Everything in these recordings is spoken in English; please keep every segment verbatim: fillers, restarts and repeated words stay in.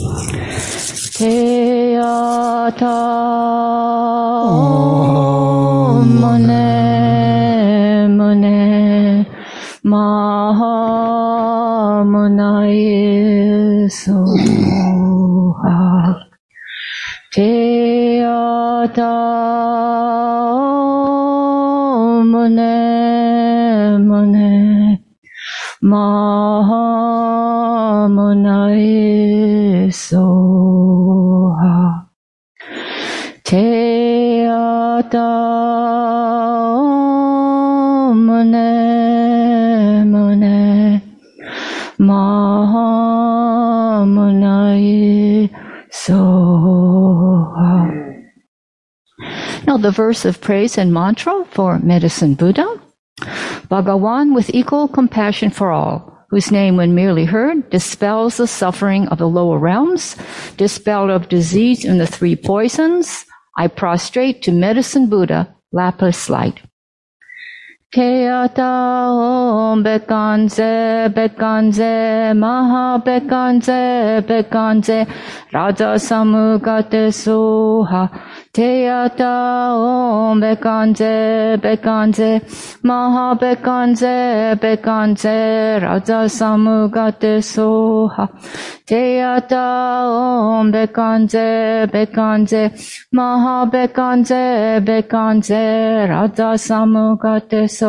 Teyata mune mune maha munaye soha. Teyata mune mune maha munaye soha. Teyata mune mune maha munaye soha. Now the verse of praise and mantra for Medicine Buddha. Bhagawan with equal compassion for all, whose name when merely heard dispels the suffering of the lower realms, dispel of disease and the three poisons, I prostrate to Medicine Buddha, lapis light. Keyata om bekanze bekanze maha bekanze bekanze raja samugate soha. Teyata om bekanze bekanze maha bekanze bekanze raja samugate soha. Teyata om bekanze bekanze maha bekanze bekanze raja samugate soha.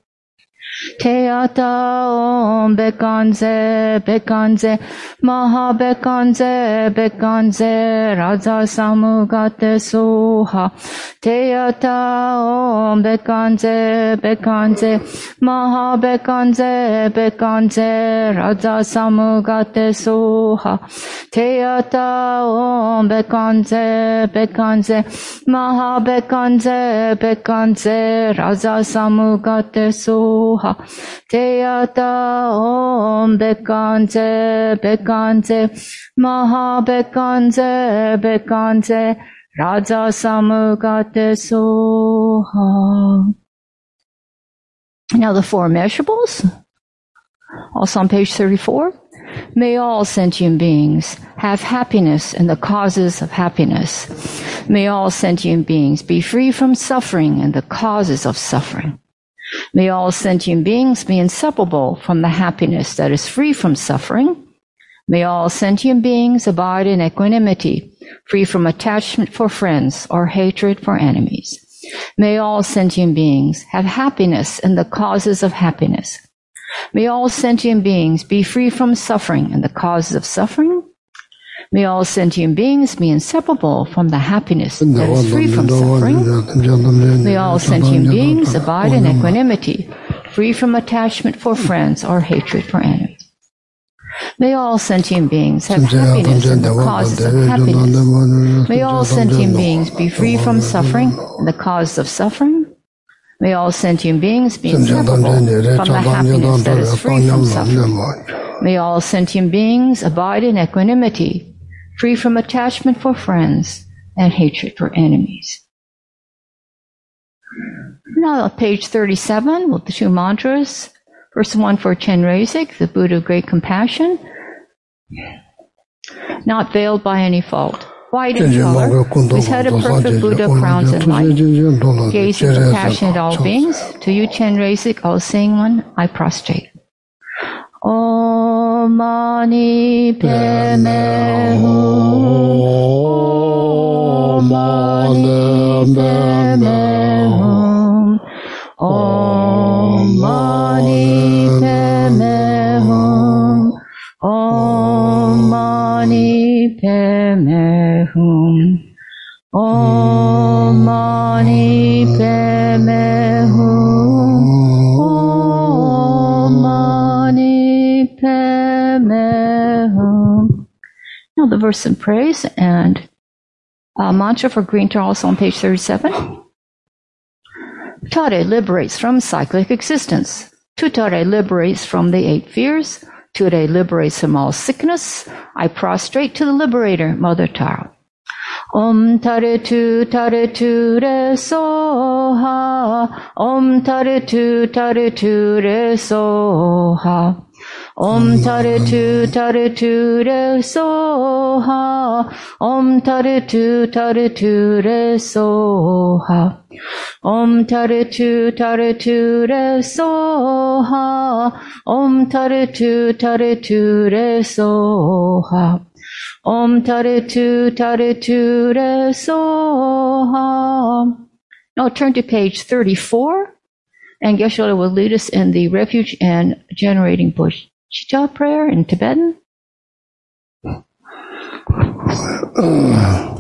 Teyata om bekanze bekanze maha bekanze bekanze raja samugate soha. Teyata om bekanze bekanze maha bekanze bekanze raja samugate soha. Teyata om bekanze bekanze maha bekanze bekanze raja samugate soha. Teyata om bekanze bekanze maha bekanze bekanze raja samugate soha. Now the four measurables, also on page thirty-four. May all sentient beings have happiness and the causes of happiness. May all sentient beings be free from suffering and the causes of suffering. May all sentient beings be inseparable from the happiness that is free from suffering. May all sentient beings abide in equanimity, free from attachment for friends or hatred for enemies. May all sentient beings have happiness and the causes of happiness. May all sentient beings be free from suffering and the causes of suffering. May all sentient beings be inseparable from the happiness that is free from suffering. May all sentient beings abide in equanimity, free from attachment for friends or hatred for enemies. May all sentient beings have happiness and the causes of happiness. May all sentient beings be free from suffering and the causes of suffering. May all sentient beings be inseparable from the happiness that is free from suffering. May all sentient beings abide in equanimity, free from attachment for friends and hatred for enemies. Now, on page thirty-seven, with the two mantras. First one for Chenrezig, the Buddha of Great Compassion. Not veiled by any fault. White in color, whose head of perfect Buddha crowns in light. Gazing compassion at all beings. To you, Chenrezig, all seeing one, I prostrate. Om Mani Padme Hum. Om Mani Padme Hum. Om Mani Padme Hum. Om Mani Padme Hum. Om Mani Padme Hum. Om Mani Padme Hum. Now the verse in praise and uh, mantra for Green Tar, also on page thirty-seven. Tare liberates from cyclic existence. Tutare liberates from the eight fears. Ture liberates from all sickness. I prostrate to the liberator, Mother Tara. Om Tare Tu Tare Tu Re Soha. Om Tare Tu Tare Tu Re Soha. Om Taritu Taritu Re Soha. Om Taritu Taritu Re Soha. Om Taritu Taritu Re Soha. Om Taritu Taritu Re Soha. Om Taritu Taritu Re Soha. Now turn to page thirty-four, and Geshe-la will lead us in the refuge and generating bodhicitta prayer in Tibetan. Uh,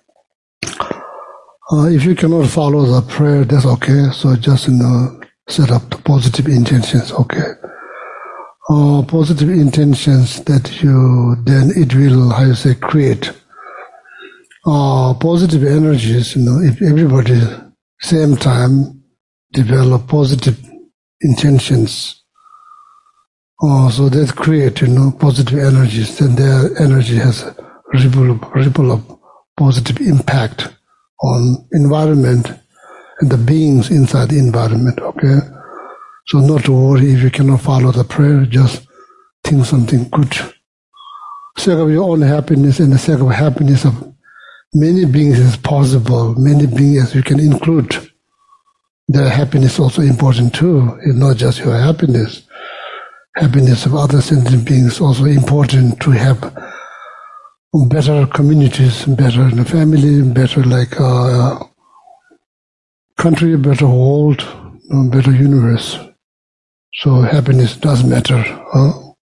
uh, if you cannot follow the prayer, that's okay. So just you know, set up the positive intentions, okay? Uh, positive intentions that you, then it will, how you say, create uh, positive energies, you know, if everybody same time develop positive intentions, uh, so that create, you know, positive energies, then their energy has a ripple, ripple of positive impact on environment and the beings inside the environment, okay? So not to worry if you cannot follow the prayer, just think something good. Sake of your own happiness and the sake of happiness of many beings is possible. Many beings you can include. Their happiness is also important too. It's not just your happiness. Happiness of other sentient beings is also important to have better communities, better in the family, better like uh, country, better world, better universe. So happiness does matter. Huh?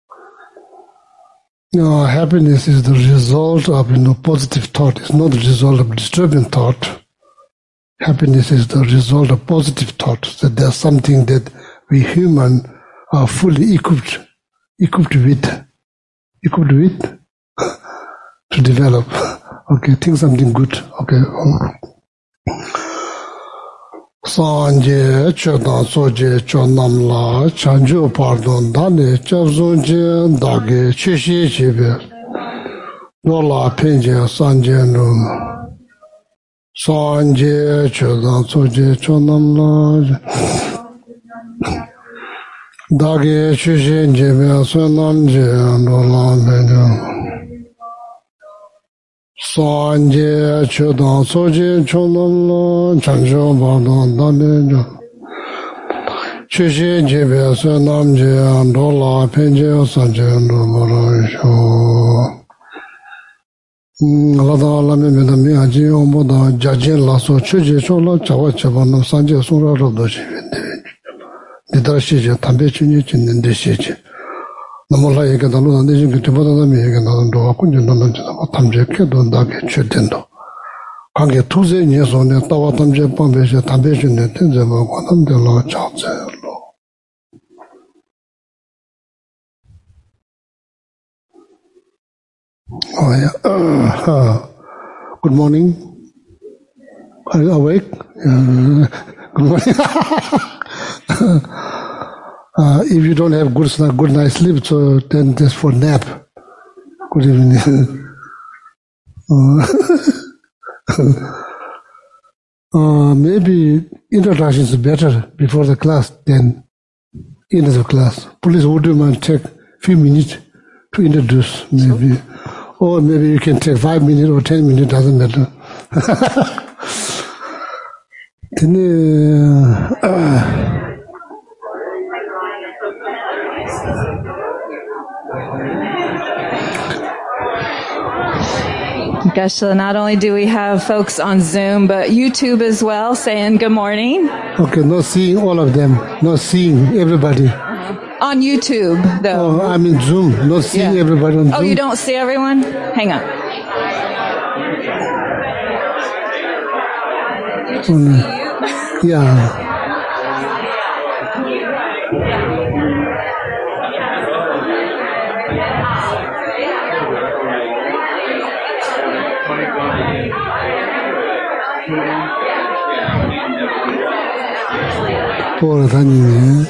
You know, happiness is the result of you know positive thought. It's not the result of disturbing thought. Happiness is the result of positive thought. That there's something that we human are fully equipped, equipped with, equipped with to develop. Okay, think something good. Okay. Sanje chodan soje chonam la chanjo pardon dane chavzonje dage cheshi chebe nola penje sanje no sanje chodan soje chonam la dage cheshi chebe sonamje nola penje Sanje chodan soje chonam la chanjo pardon dane cheshi chebe sonamje nola penje sanje no mara sho Lada lame medami aji omboda jaje laso cheje chola chawa chabano sanje sura rodo shivende didara shije tambe chunye chinende shije namola yeke dalu dande jingi tiboda dami yeke dalu wa kunje danda jidama tamje kedo dake chudendo kange tuze nye sone tawa tamje pambe she tambe chunye tenze ma kwa namde la chaze lo Oh, yeah. Uh, uh, good morning. Are you awake? Uh, good morning. uh, if you don't have good, good night sleep, so then just for nap. Good evening. uh, uh, maybe introduction is better before the class than end of the class. Please, would you mind take a few minutes to introduce maybe? Or maybe you can take five minutes or ten minutes, doesn't matter. Then, uh, uh, Geshe-la, not only do we have folks on Zoom, but YouTube as well saying good morning. Okay, not seeing all of them, not seeing everybody. On YouTube, though. Oh, I'm in Zoom, not seeing Yeah. everybody on Zoom. Oh, you don't see everyone? Hang on. Um, yeah. 돌아다니네.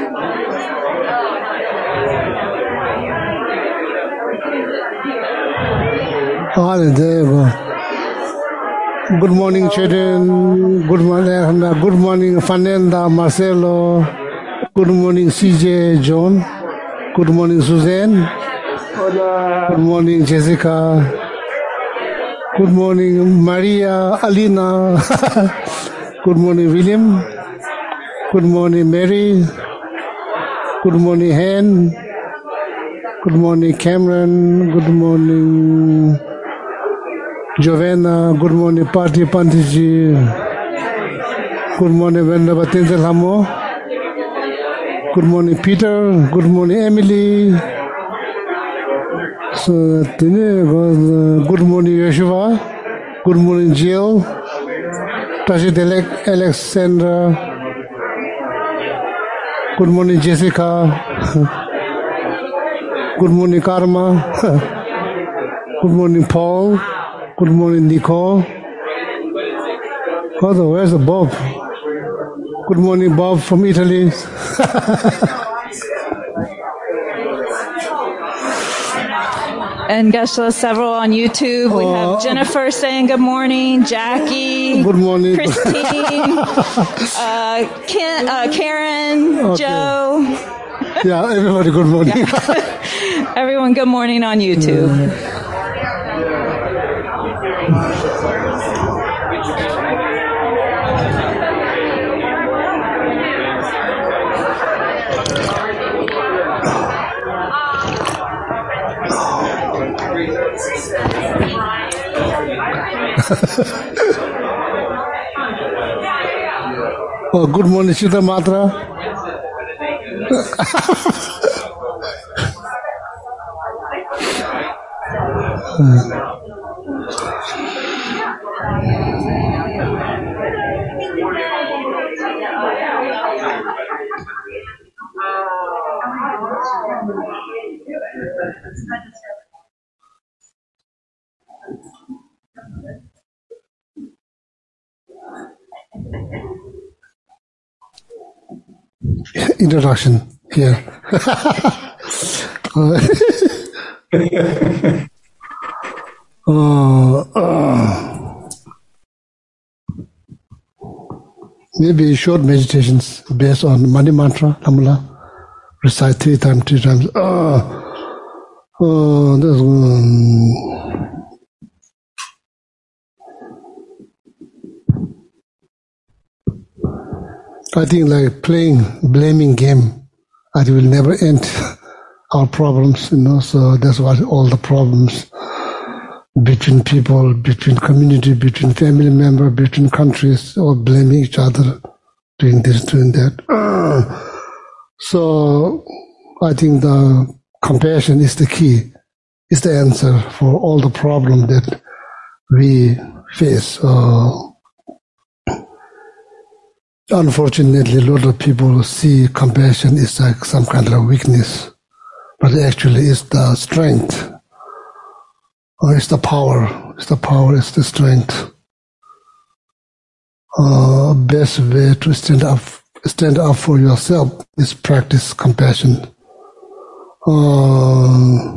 Good morning, children. Good morning, good morning, Fernanda, Marcelo. Good morning, C J, John. Good morning, Suzanne. Good morning, Jessica. Good morning, Maria, Alina. Good morning, William. Good morning, Mary. Good morning, Han. Good morning, Cameron. Good morning, Giovanna. Good morning, Pati Pandiji. Good morning, Venerable Tenzin Hamo. Good morning, Peter. Good morning, Emily. So, good morning, Yeshua. Good morning, Jill. Tashit Alexandra. Good morning, Jessica. Good morning, Karma. Good morning, Paul. Good morning, Nicole. Oh, where's the Bob? Good morning, Bob from Italy. And Geshe-la, several on YouTube. We have Jennifer saying good morning, Jackie, good morning, Christine, uh, Ken, uh, Karen, okay. Joe. Yeah, everybody good morning. Yeah. Everyone good morning on YouTube. Oh, good morning, Sita Matra. Introduction here. uh, uh, maybe short meditations based on Mani Mantra, Namala, recite three times, three times. Uh, uh, this, um, I think like playing blaming game, it will never end our problems, you know. So that's why all the problems between people, between community, between family member, between countries, all blaming each other, doing this, doing that. Uh, so I think the compassion is the key, is the answer for all the problems that we face. Uh, Unfortunately, a lot of people see compassion is like some kind of weakness, but actually it's the strength, or it's the power. It's the power, it's the strength. Uh, best way to stand up, stand up for yourself is practice compassion. Uh,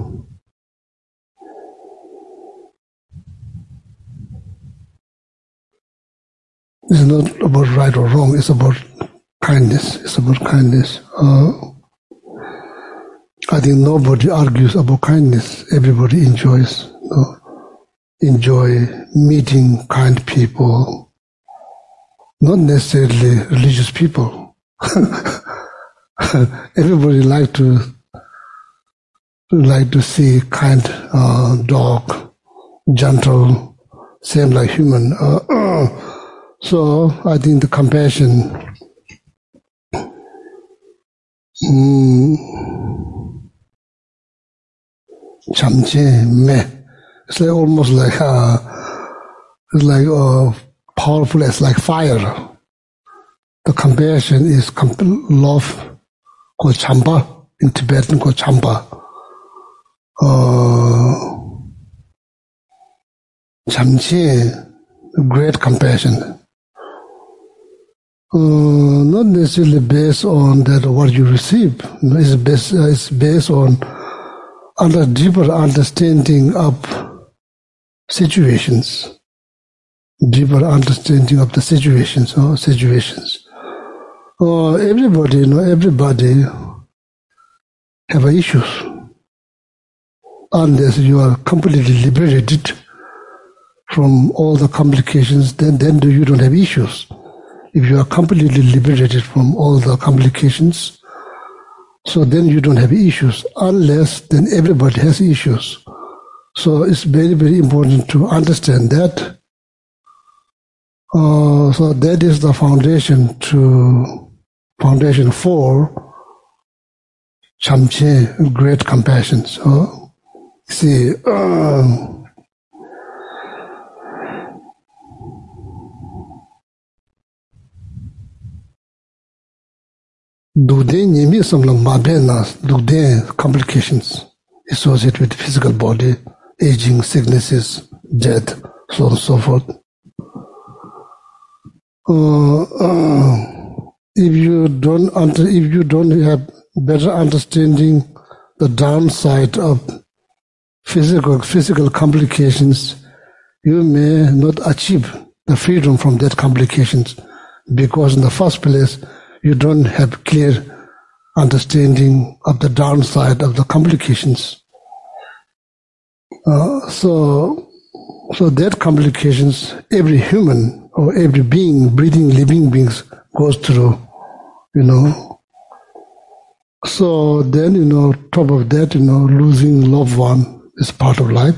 it's not about right or wrong. It's about kindness. It's about kindness. Uh, I think nobody argues about kindness. Everybody enjoys, you know, enjoy meeting kind people, not necessarily religious people. Everybody like to like to see kind uh, dog, gentle, same like human. Uh, uh, so I think the compassion. Mm, It's like almost like uh, it's like uh, powerful as like fire. The compassion is comp- love, called chamba in Tibetan, called chamba. Uh, Chamche, great compassion. Uh, not necessarily based on that what you receive. It's based, uh, it's based on under deeper understanding of situations, deeper understanding of the situations or situations. Uh, everybody, you know, everybody have issues. Unless you are completely liberated from all the complications, then, then you don't have issues. If you are completely liberated from all the complications, so then you don't have issues. Unless, then everybody has issues. So it's very, very important to understand that. Uh, so that is the foundation to foundation for Chamche, great compassion. So, see, uh, Dugden nimi samla mabena dugden complications associated with physical body, aging, sicknesses, death, so on and so forth. Uh, uh, if you don't under, if you don't have better understanding the downside of physical physical complications, you may not achieve the freedom from that complications, because in the first place you don't have clear understanding of the downside of the complications. Uh, so, so that complications every human or every being, breathing, living beings goes through, you know. So then, you know, top of that, you know, losing loved one is part of life.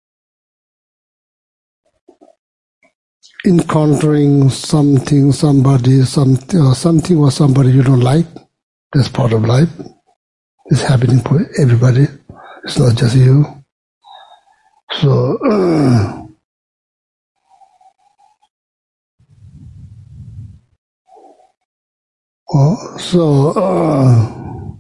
Encountering something, somebody, some, uh, something or somebody you don't like, that's part of life. It's happening for everybody. It's not just you. So, uh, oh, so, uh,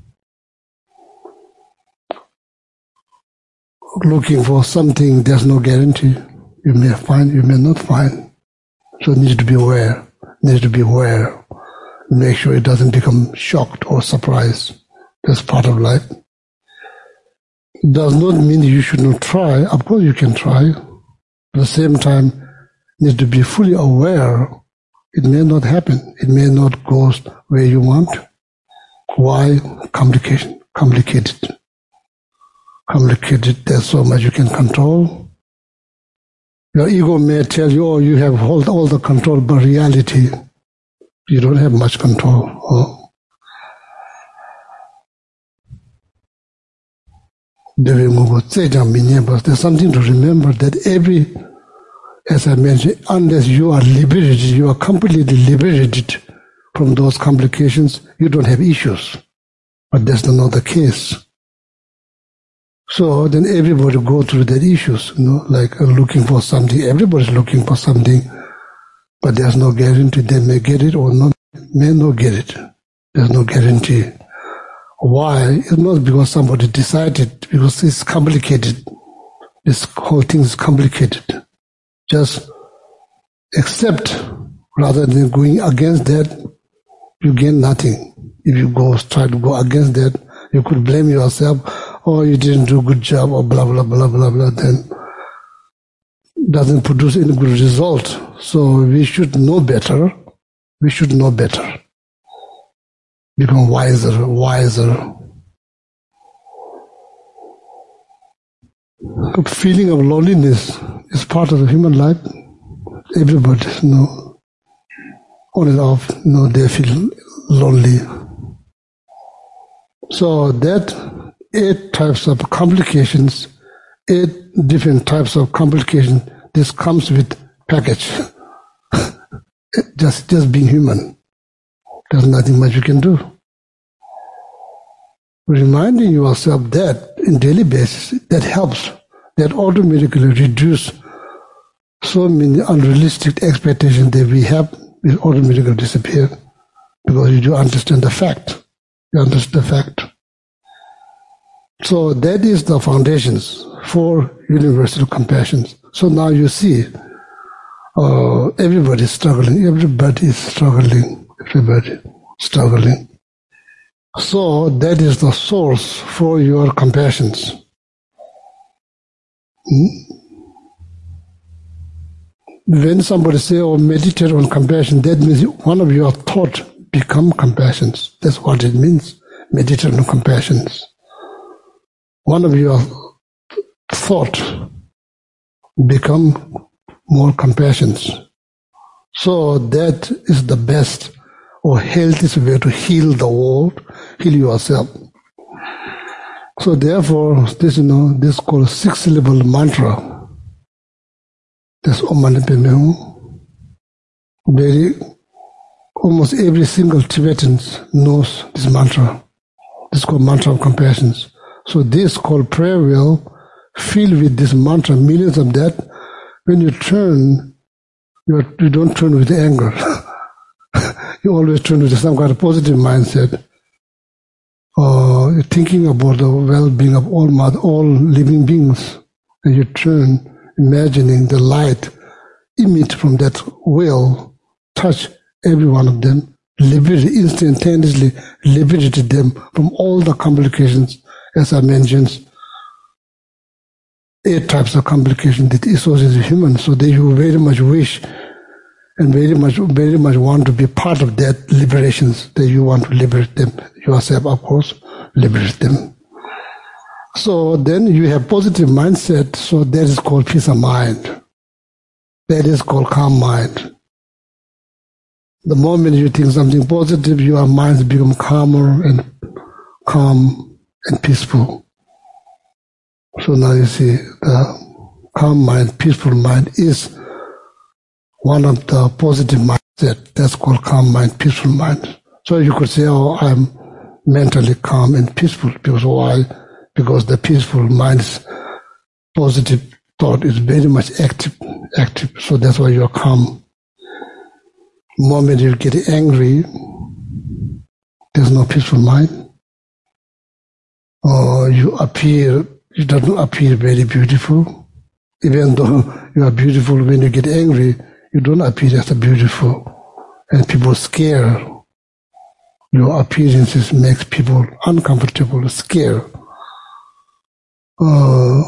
looking for something, there's no guarantee. You may find, you may not find. So it needs to be aware, needs to be aware. Make sure it doesn't become shocked or surprised. That's part of life. It does not mean you should not try. Of course you can try. At the same time, need to be fully aware. It may not happen. It may not go where you want. Why? Complication. Complicated. Complicated. There's so much you can control. Your ego may tell you, oh, you have all, all the control, but reality, you don't have much control. Oh. There's something to remember that every, as I mentioned, unless you are liberated, you are completely liberated from those complications, you don't have issues. But that's not the case. So then everybody go through their issues, you know, like uh, looking for something. Everybody's looking for something, but there's no guarantee they may get it or not, may not get it. There's no guarantee. Why? It's not because somebody decided, because it's complicated. This whole thing is complicated. Just accept rather than going against that, you gain nothing. If you go try to go against that, you could blame yourself, or you didn't do a good job, or blah, blah, blah, blah, blah, then doesn't produce any good result. So we should know better. We should know better. Become wiser, wiser. A feeling of loneliness is part of the human life. Everybody, you know, on and off, you know, they feel lonely. So that eight types of complications, eight different types of complications, this comes with package. just, just being human. There's nothing much you can do. Reminding yourself that in daily basis, that helps. That automatically reduce so many unrealistic expectations that we have will automatically disappear because you do understand the fact. You understand the fact. So that is the foundations for universal compassion. So now you see, uh, everybody is struggling. Everybody is struggling. Everybody struggling. So that is the source for your compassions. Hmm? When somebody say, oh, meditate on compassion, that means one of your thoughts become compassions. That's what it means, meditate on compassions. one of your thought become more compassion. So that is the best or healthiest way to heal the world, heal yourself. So therefore, this you know this is called six syllable mantra. This Om Mani Padme Hum. Very almost every single Tibetan knows this mantra. This is called mantra of compassion. So this called prayer wheel filled with this mantra, millions of that. When you turn, you, are, you don't turn with anger. You always turn with some kind of positive mindset. Uh, you're thinking about the well-being of all mother, all living beings. And you turn, imagining the light emit from that wheel, touch every one of them, liberate, instantaneously liberated them from all the complications, as I mentioned. Eight types of complications that associated with humans, so that you very much wish and very much, very much want to be part of that liberations, that you want to liberate them yourself, of course, liberate them. So then you have positive mindset, so that is called peace of mind. That is called calm mind. The moment you think something positive, your mind becomes calmer and calm and peaceful. So now you see, the calm mind, peaceful mind is one of the positive mindset. That's called calm mind, peaceful mind. So you could say, oh, I'm mentally calm and peaceful. Because why? Because the peaceful mind's positive thought is very much active, active. So that's why you're calm. The moment you get angry, there's no peaceful mind. Or you appear, it doesn't appear very beautiful. Even though you are beautiful, when you get angry, you don't appear as beautiful. And people scare. Your appearances makes people uncomfortable, scared. Uh,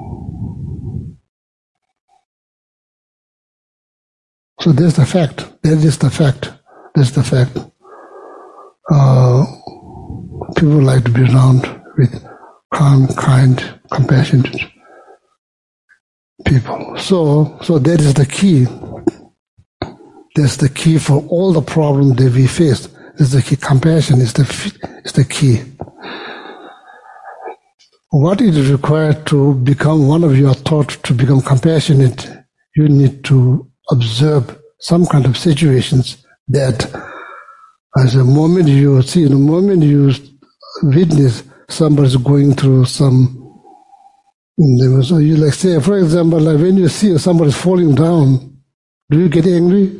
so that's the fact. That is the fact. That's the fact. Uh, people like to be around with calm, kind, compassionate people. So, so that is the key. That's the key for all the problems that we face. Is the key. Compassion is the is the key. What is required to become one of your thoughts, to become compassionate? You need to observe some kind of situations that, as a moment you see, the moment you witness somebody's going through some. So you like say, for example, like when you see somebody's falling down, do you get angry?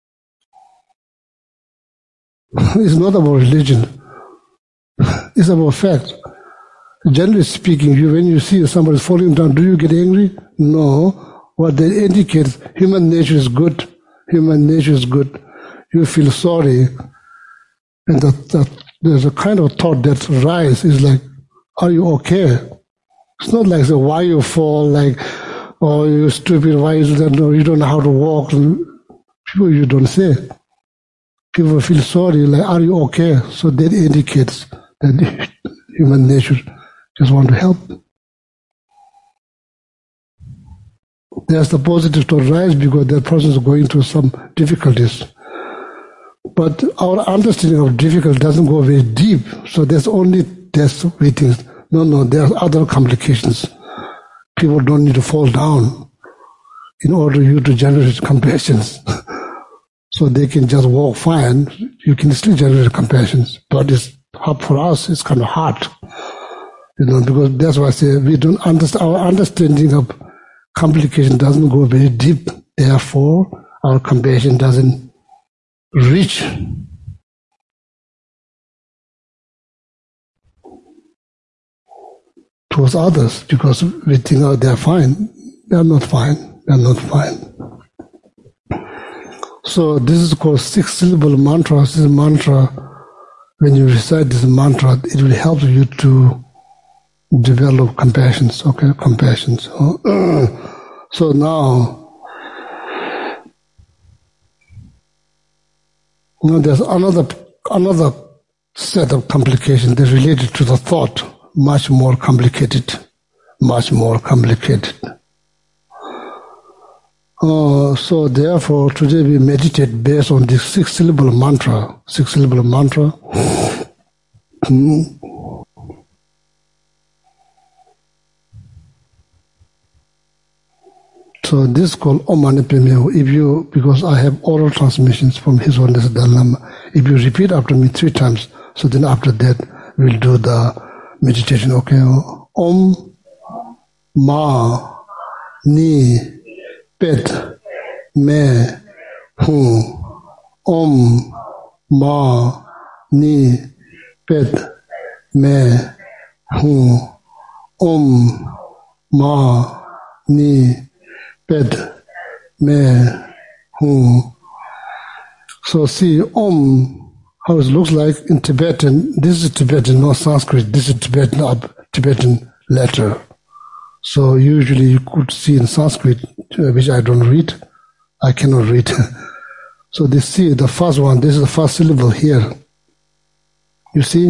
It's not about religion. It's about fact. Generally speaking, you, when you see somebody falling down, do you get angry? No. What that indicates, human nature is good. Human nature is good. You feel sorry. And that, that there's a kind of thought that rises, is like, are you okay? It's not like, so why you fall, like, oh, you're stupid, why you don't know, you don't know how to walk. People you don't say. People feel sorry, like, are you okay? So that indicates that human nature just want to help. There's the positive thought rise because that person is going through some difficulties. But our understanding of difficult doesn't go very deep. So there's only that's we think, no, no, there's other complications. People don't need to fall down in order you to generate compassion. So they can just walk fine. You can still generate compassion. But it's hard for us, it's kind of hard. You know, because that's why I say we don't understand, our understanding of complication doesn't go very deep. Therefore, our compassion doesn't reach towards others because we think, oh, they're fine. They're not fine. They're not fine. So this is called six-syllable mantra. This is a mantra. When you recite this mantra, it will help you to develop compassion. Okay, compassion. So, so now, now there's another another set of complications that related to the thought. much more complicated, much more complicated. Uh, so therefore, today we meditate based on this six-syllable mantra, six-syllable mantra. So this is called Om Mani Padme Hum. If you, because I have oral transmissions from His Holiness Dalai Lama, if you repeat after me three times, so then after that we'll do the meditation. Okay? Om Ma Ni Padme Hum. Om Ma Ni Padme Hum. Om Ma Ni Padme Hum. So see, Om, how it looks like in Tibetan. This is Tibetan, not Sanskrit. This is Tibetan, uh, Tibetan letter. So usually you could see in Sanskrit, which I don't read. I cannot read. So this, see, the first one, this is the first syllable here. You see?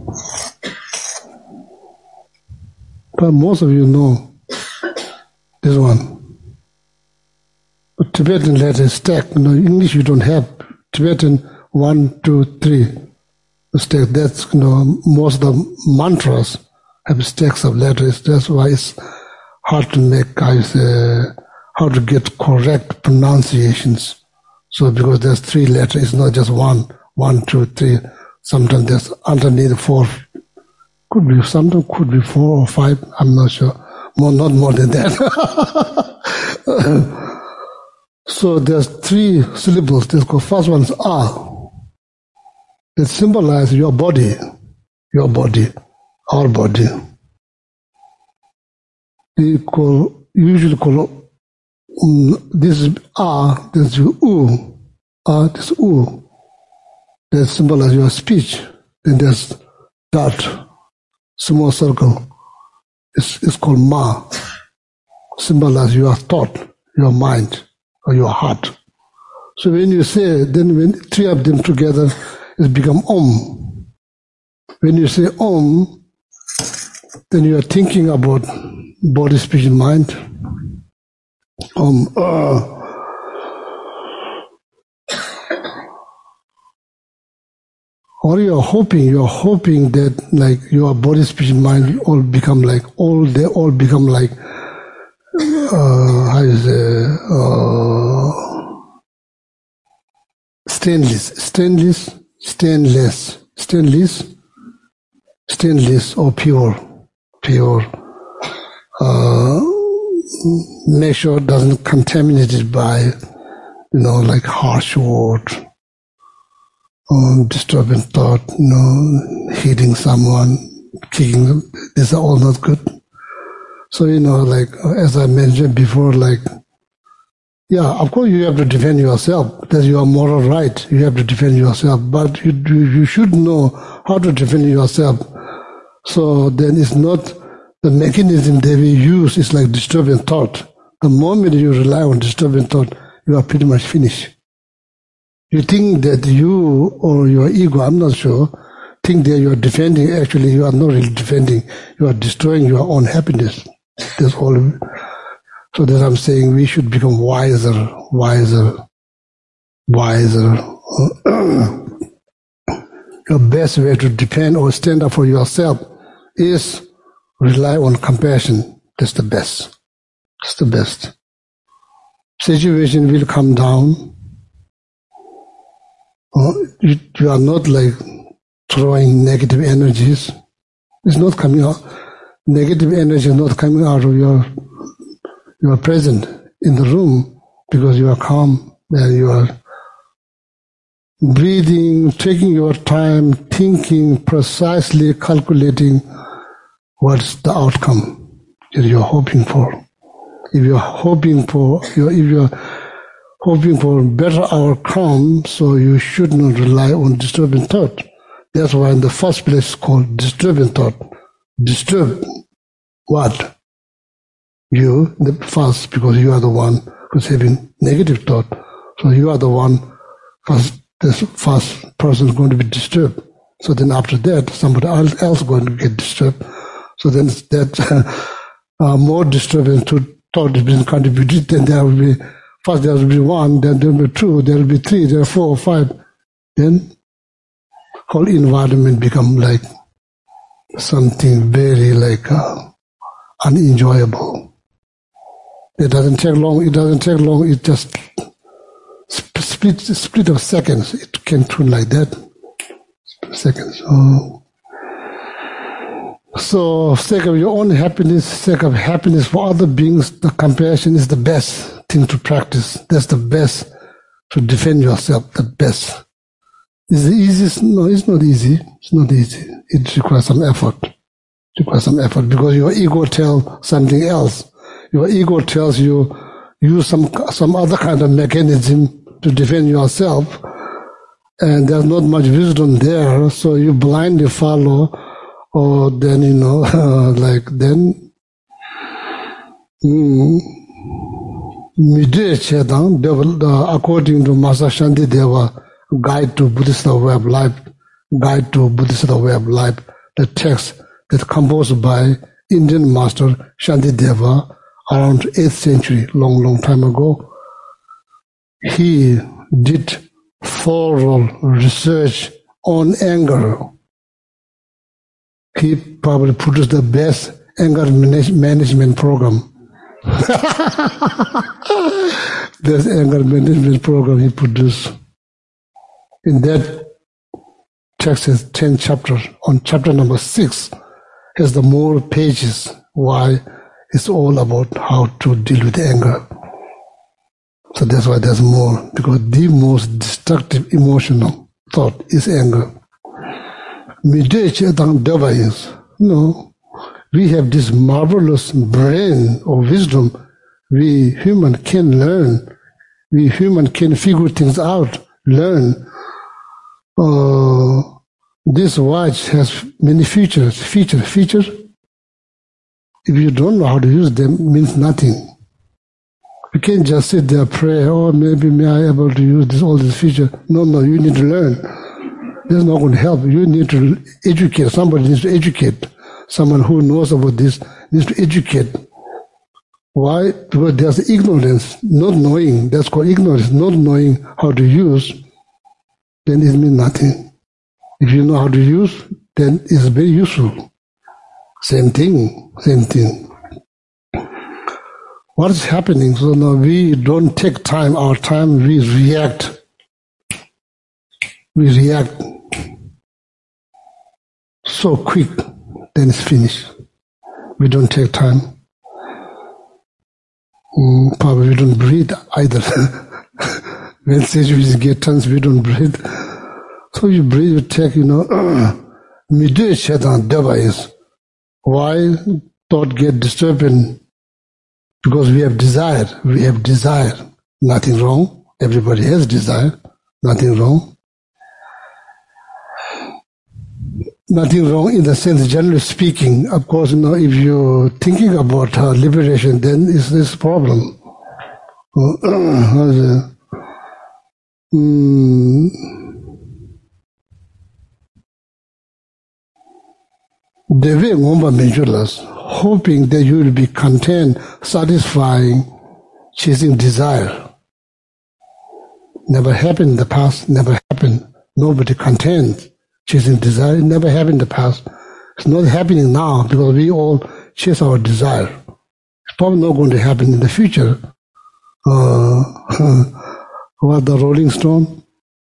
But most of you know this one. But Tibetan letter is stacked. You know, English you don't have. Tibetan one, two, three stack. That's, you know, most of the mantras have stacks of letters. That's why it's hard to make guys uh, how to get correct pronunciations. So because there's three letters, it's not just one, one, two, three. Sometimes there's underneath four. Could be sometimes could be four or five. I'm not sure. More, not more than that. So there's three syllables. This first one is A. That symbolizes your body, your body, our body. We call, usually call, um, this is A, this is U, A, this is U. That symbolizes your speech. Then there's dot, small circle. It's, it's called Ma. Symbolizes your thought, your mind, or your heart. So when you say, then when three of them together, it becomes Om. When you say Om, then you are thinking about body, speech, and mind. Om. Uh, or you are hoping, you are hoping that like your body, speech, and mind all become like all. They all become like. Uh, how is it? Uh, stainless, stainless, stainless, stainless, stainless, or pure, pure. Uh, make sure it doesn't contaminate it by, you know, like harsh word, um, disturbing thought, you know, hitting someone, kicking them. These are all not good. So, you know, like, as I mentioned before, like, yeah, of course you have to defend yourself. That's your moral right. You have to defend yourself. But you, you should know how to defend yourself. So then it's not the mechanism that we use is like disturbing thought. The moment you rely on disturbing thought, you are pretty much finished. You think that you or your ego, I'm not sure, think that you are defending. Actually, you are not really defending. You are destroying your own happiness. That's all. So that I'm saying we should become wiser, wiser, wiser. Your best way to depend or stand up for yourself is rely on compassion. That's the best. That's the best. Situation will come down. Uh, you, you are not like throwing negative energies. It's not coming out. Negative energy is not coming out of your, you are present in the room because you are calm and you are breathing, taking your time, thinking, precisely calculating what's the outcome that you're hoping for. If you're hoping for, if you're hoping for better outcome, so you should not rely on disturbing thought. That's why in the first place it's called disturbing thought. Disturb what? You, the first, because you are the one who's having negative thought. So you are the one, first, this first person is going to be disturbed. So then after that, somebody else is going to get disturbed. So then that uh, more disturbance to thought has been contributed, then there will be, first there will be one, then there will be two, there will be three, there are four or five. Then whole environment become like something very like uh, unenjoyable. It doesn't take long, it doesn't take long, it just split, split of seconds, it can turn like that. Seconds. Oh. So, sake of your own happiness, sake of happiness for other beings, the compassion is the best thing to practice. That's the best to defend yourself, the best. Is the easiest? No, it's not easy. It's not easy. It requires some effort. It requires some effort because your ego tells something else. Your ego tells you use some some other kind of mechanism to defend yourself, and there's not much wisdom there, so you blindly follow. Or then, you know, uh, like then, Midre Chedang, according to Master Shantideva, Guide to Buddhist Way of Life, Guide to Buddhist Way of Life, the text that composed by Indian Master Shantideva around eighth century, long, long time ago. He did thorough research on anger. He probably produced the best anger manage- management program. Best anger management program he produced. In that text has ten chapters. On chapter number six has the more pages why it's all about how to deal with anger. So that's why there's more, because the most destructive emotional thought is anger. No, we have this marvelous brain of wisdom. We human can learn. We human can figure things out, learn. Uh, this watch has many features. Feature, feature. If you don't know how to use them, it means nothing. You can't just sit there pray, oh, maybe may I able to use this all this feature. No, no, you need to learn. That's not going to help. You need to educate. Somebody needs to educate. Someone who knows about this needs to educate. Why? Because there's ignorance, not knowing. That's called ignorance, not knowing how to use. Then it means nothing. If you know how to use, then it's very useful. Same thing, same thing. What is happening? So now we don't take time. Our time, we react. We react so quick, then it's finished. We don't take time. Mm, probably we don't breathe either. When situations get tense, we don't breathe. So you breathe, you take, you know, midday Chetan Deva is. Why thought get disturbing? Because we have desire. We have desire. Nothing wrong. Everybody has desire. Nothing wrong. Nothing wrong in the sense, generally speaking. Of course, you know, if you're thinking about uh, liberation, then it's this problem. Uh, mm, Deve Ngomba Menjulas, hoping that you will be content, satisfying, chasing desire. Never happened in the past, never happened. Nobody content. Chasing desire, it never happened in the past. It's not happening now because we all chase our desire. It's probably not going to happen in the future. Uh, what the Rolling Stone?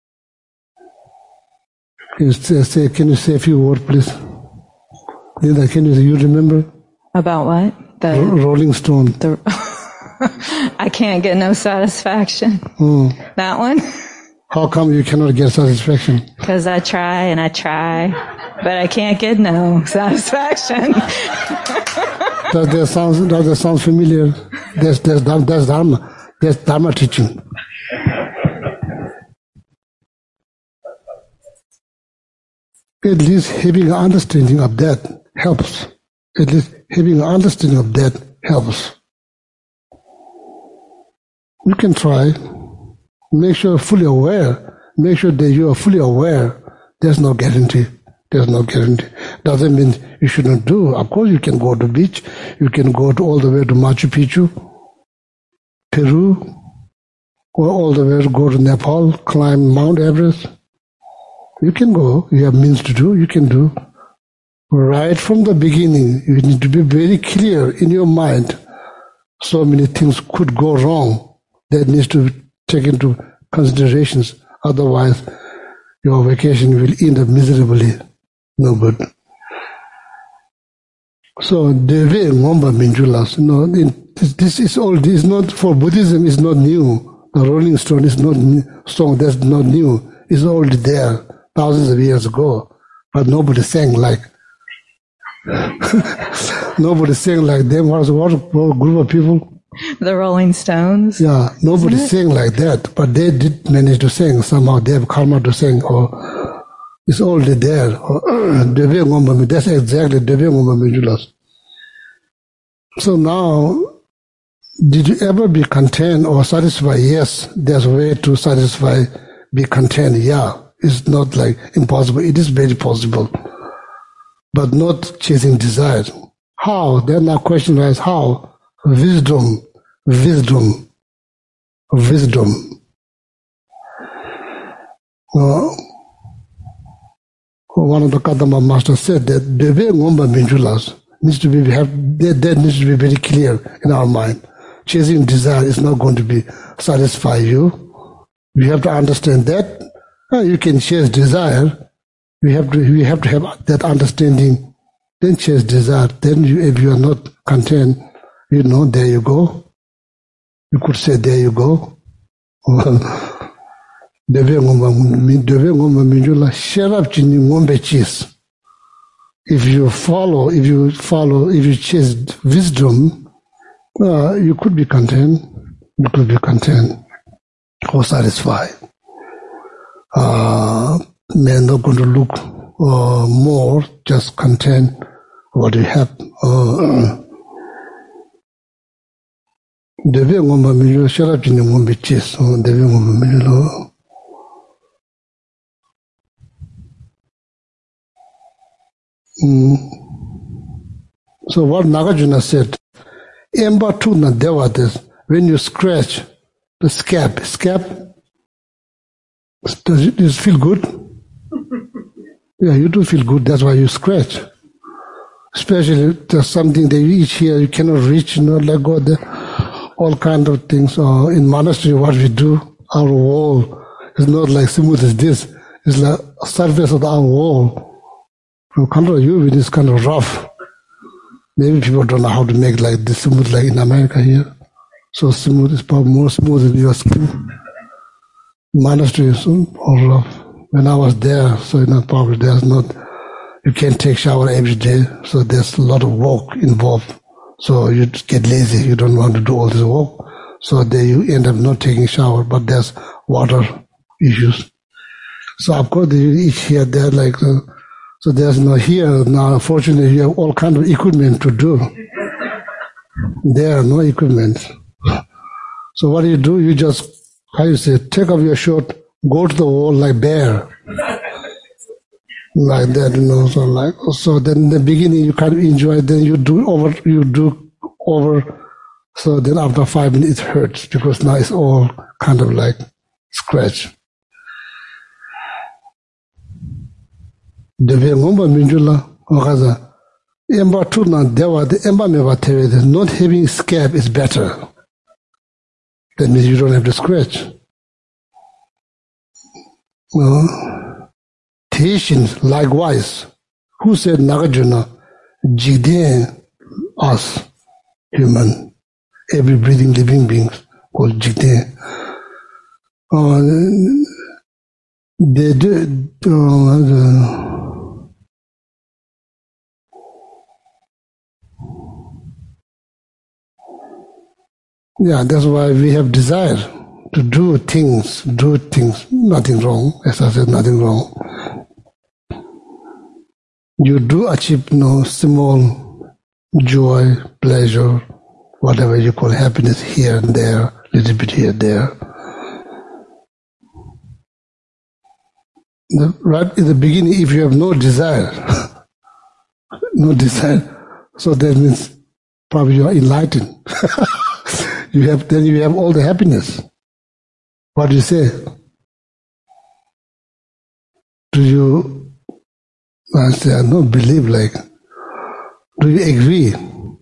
Can you say, can you say a few words, please? Linda, can you, you remember? About what? The R- Rolling Stone. The, I can't get no satisfaction. Mm. That one? How come you cannot get satisfaction? Because I try and I try, but I can't get no satisfaction. does that sound, does that sound familiar? That's, that's, that's Dharma. That's Dharma teaching. At least having an understanding of that helps. At least having an understanding of that helps. You can try. Make sure you're fully aware. Make sure that you are fully aware. There's no guarantee. There's no guarantee. doesn't mean you shouldn't do. Of course, you can go to the beach. You can go to all the way to Machu Picchu, Peru, or all the way to go to Nepal, climb Mount Everest. You can go. You have means to do. You can do. Right from the beginning, you need to be very clear in your mind. So many things could go wrong that needs to be taken into considerations. Otherwise, your vacation will end up miserably. No good. So, Deve Ngomba Minjulas, no, this, this is all, this is not, for Buddhism, it's not new. The Rolling Stone is not new, song that's not new. It's already there, thousands of years ago. But nobody sang like, nobody sang like them. What, what, what group of people? The Rolling Stones? Yeah, nobody sang like that, but they did manage to sing. Somehow they have karma to sing, or it's already there. That's exactly Deve Ngomba Minjulas. So now, did you ever be content or satisfied? Yes, there's a way to satisfy, be content. Yeah, it's not like impossible. It is very possible, but not chasing desire. How? Then our question is how? Wisdom, wisdom, wisdom. Uh, one of the Kadama masters said that the way Ngomba Minjulas needs to be, have, that, that needs to be very clear in our mind. Chasing desire is not going to be satisfy you. You have to understand that uh, you can chase desire. We have to, we have to have that understanding. Then chase desire. Then you, if you are not content, you know, there you go. You could say, there you go. If you follow, if you follow, if you chase wisdom, uh, you could be content. You could be content or satisfied. Uh, men not going to look uh, more, just content what you have. Uh, Deve Ngomba Minjulo sharap jini ngombe chis. Deve Ngomba Minjulo. So what Nagarjuna said, Emba tu na deva this, when you scratch the scab, scab, does it, does it feel good? Yeah, you do feel good, that's why you scratch. Especially there's something that you eat here, you cannot reach, you know, let go there. All kind of things. Uh, in monastery, what we do, our wall is not like smooth as this. It's like a surface of our wall. From Khandra Yuvi, it's kind of rough. Maybe people don't know how to make like this smooth like in America here. So smooth is probably more smooth than your skin. Monastery is all rough. When I was there, so in that probably there's not, you can't take shower every day, so there's a lot of work involved. So you get lazy, you don't want to do all this work. So there you end up not taking shower, but there's water issues. So of course you eat here, there like, uh, so there's no here. Now unfortunately you have all kind of equipment to do. There are no equipment. So what do you do? You just, how you say, take off your shirt, go to the wall like bear. Like that, you know, so like, so then in the beginning you can't enjoy, then you do over, you do over, so then after five minutes it hurts, because now it's all kind of like scratch. Deve Ngomba Minjulo, Okaza, Emba Tuna Dewa, the Emba Meva Tere, not having scab is better. That means you don't have to scratch. Well, Patience, likewise. Who said Nagarjuna? Jigde, us, human, every breathing living being called Jigde. Uh, they do, uh, yeah, that's why we have desire to do things, do things, nothing wrong, as I said, nothing wrong. You do achieve, you know, small joy, pleasure, whatever you call happiness here and there, little bit here and there. The, right in the beginning, if you have no desire, No desire. So that means probably you are enlightened. You have, then you have all the happiness. What do you say? Do you, I say, I don't believe like, do you agree?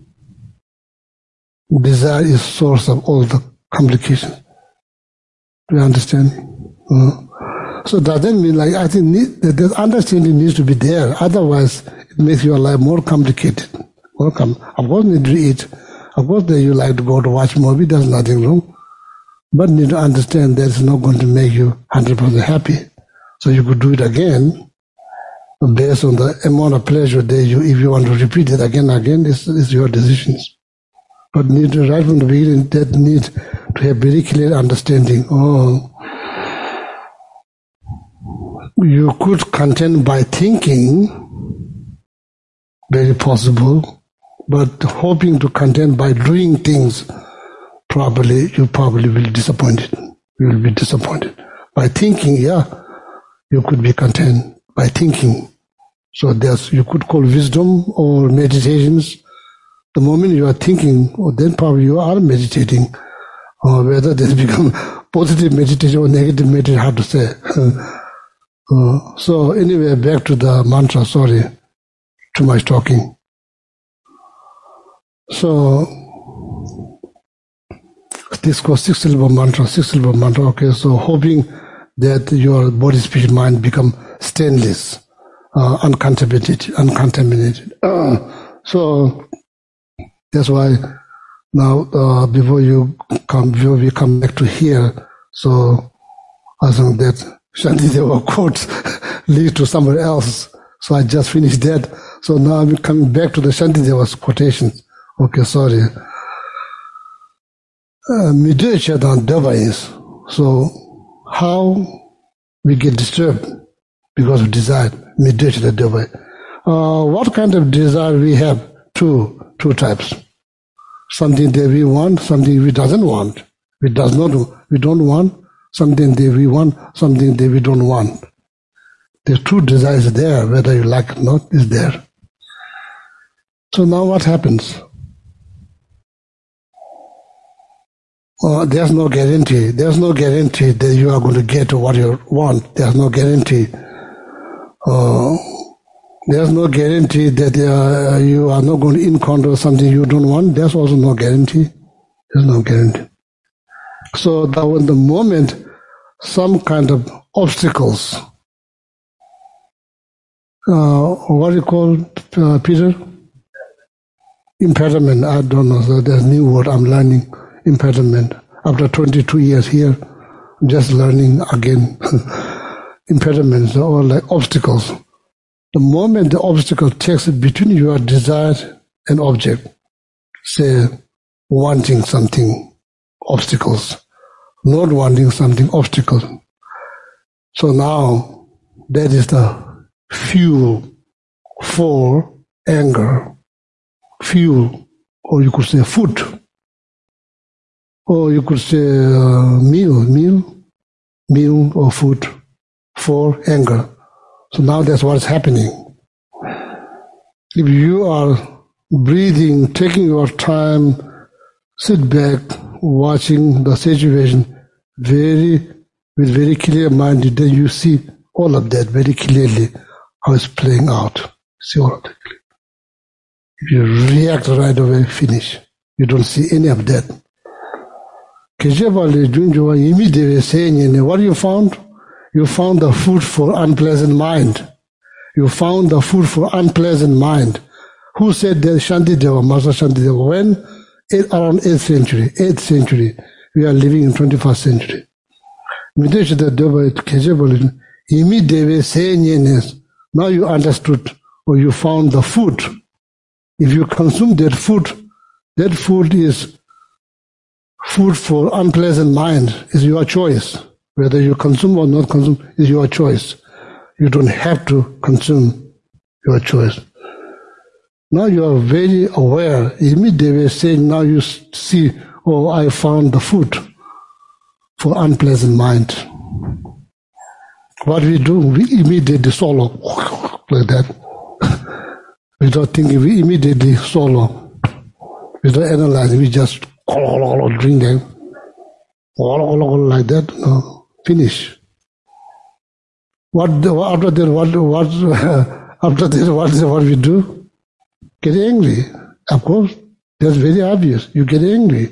Desire is source of all the complications. Do you understand? Uh, so does that mean like, I think need, that, that understanding needs to be there. Otherwise, it makes your life more complicated. More com- of course, need to eat. Of course, that you like to go to watch movie. There's nothing wrong. But you need to understand that it's not going to make you one hundred percent happy. So you could do it again based on the amount of pleasure that you, if you want to repeat it again and again, it's, it's your decisions. But need to, right from the beginning, that need to have very clear understanding. Oh, you could content by thinking, very possible, but hoping to content by doing things properly, you probably will be disappointed. You will be disappointed. By thinking, yeah, you could be content by thinking. So there's, you could call wisdom or meditations. The moment you are thinking, oh, then probably you are meditating. Or whether this become positive meditation or negative meditation, hard to say. uh, so anyway, back to the mantra, sorry, too much talking. So, this was six syllable mantra, six syllable mantra, okay, so hoping that your body, spirit, mind become stainless, uh, uncontaminated, uncontaminated. Uh, so, that's why now, uh, before you come, before we come back to here, so I think that Shantideva quote leads to somewhere else. So I just finished that. So now I'm coming back to the Shantideva's quotations. Okay, sorry. Midyachadan Deva is. So how we get disturbed because of desire. Midyachada Deva. Uh, what kind of desire we have? Two, two types. Something that we want, something we doesn't want. We does not, we don't want, something that we want, something that we don't want. The two desires there, whether you like it or not, is there. So now what happens? Uh, there's no guarantee. There's no guarantee that you are going to get what you want. There's no guarantee. Uh, there's no guarantee that uh, you are not going to encounter something you don't want. There's also no guarantee. There's no guarantee. So that when the moment some kind of obstacles, uh, what do you call, uh, Peter? Impediment. I don't know. So there's a new word I'm learning. Impediment. After twenty-two years here, just learning again. Impediments are all like obstacles. The moment the obstacle takes it between your desire and object, say wanting something, obstacles, not wanting something, obstacles. So now that is the fuel for anger. Fuel, or you could say food. Or you could say uh, meal, meal, meal or food for anger. So now that's what's happening. If you are breathing, taking your time, sit back, watching the situation very, with very clear mind, then you see all of that very clearly, how it's playing out. See all of that. If you react right away, finish. You don't see any of that. What you found? You found the food for unpleasant mind. You found the food for unpleasant mind. Who said that? Shantideva, Master Shantideva. When? Eight, around eighth century. eighth century. We are living in twenty-first century. Now you understood, or you found the food. If you consume that food, that food is food for unpleasant mind, is your choice. Whether you consume or not consume is your choice. You don't have to consume, your choice. Now you are very aware. Immediately saying, now you see, oh, I found the food for unpleasant mind. What we do, we immediately swallow like that. Without thinking, we immediately swallow. Without analyzing, we just drink them. Like that, no, finish. What after that? What what after that? What what we do? Get angry. Of course, that's very obvious. You get angry.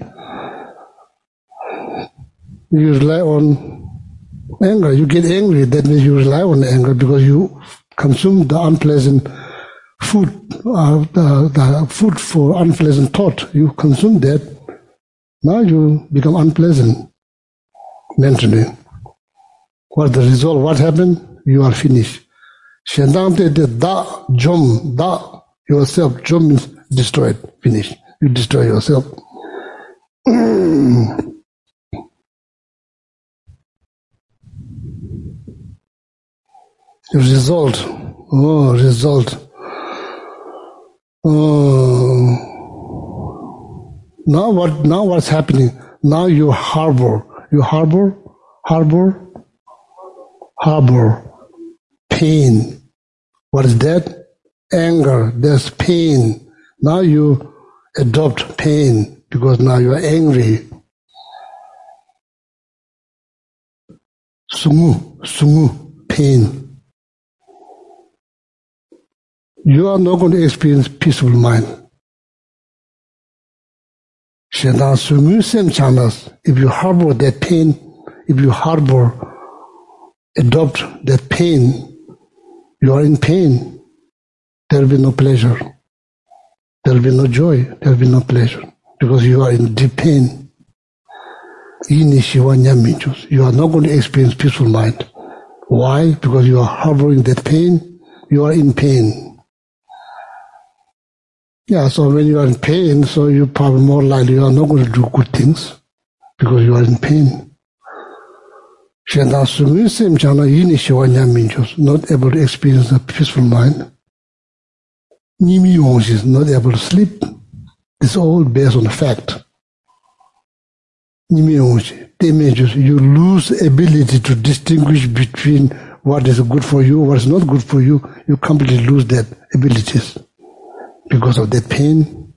You rely on anger. You get angry. That means you rely on anger because you consume the unpleasant food, uh, the, the food for unpleasant thought. You consume that. Now you become unpleasant mentally. What the result? What happened? You are finished. Shendante de da jom da yourself. Jom means destroyed. Finish. You destroy yourself. The result. Oh, result. Oh. Now what? Now what's happening? Now you harbor. You harbor, harbor, harbor, pain. What is that? Anger. There's pain. Now you adopt pain because now you are angry. Sumu, sumu, pain. You are not going to experience peaceful mind. If you harbor that pain, if you harbor, adopt that pain, you are in pain. There will be no pleasure. There will be no joy. There will be no pleasure because you are in deep pain. You are not going to experience peaceful mind. Why? Because you are harboring that pain. You are in pain. Yeah, so when you are in pain, so you probably more likely you are not going to do good things because you are in pain. Not able to experience a peaceful mind. Is not able to sleep. It's all based on the fact. Damages, you lose ability to distinguish between what is good for you, what is not good for you. You completely lose that abilities. Because of that pain,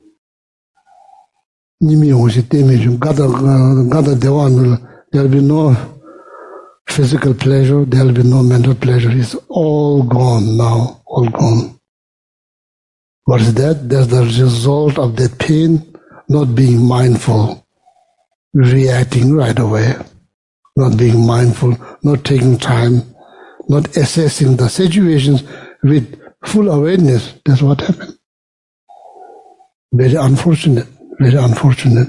there will be no physical pleasure, there will be no mental pleasure. It's all gone now, all gone. What is that? That's the result of that pain, not being mindful, reacting right away, not being mindful, not taking time, not assessing the situations with full awareness. That's what happened. Very unfortunate, very unfortunate.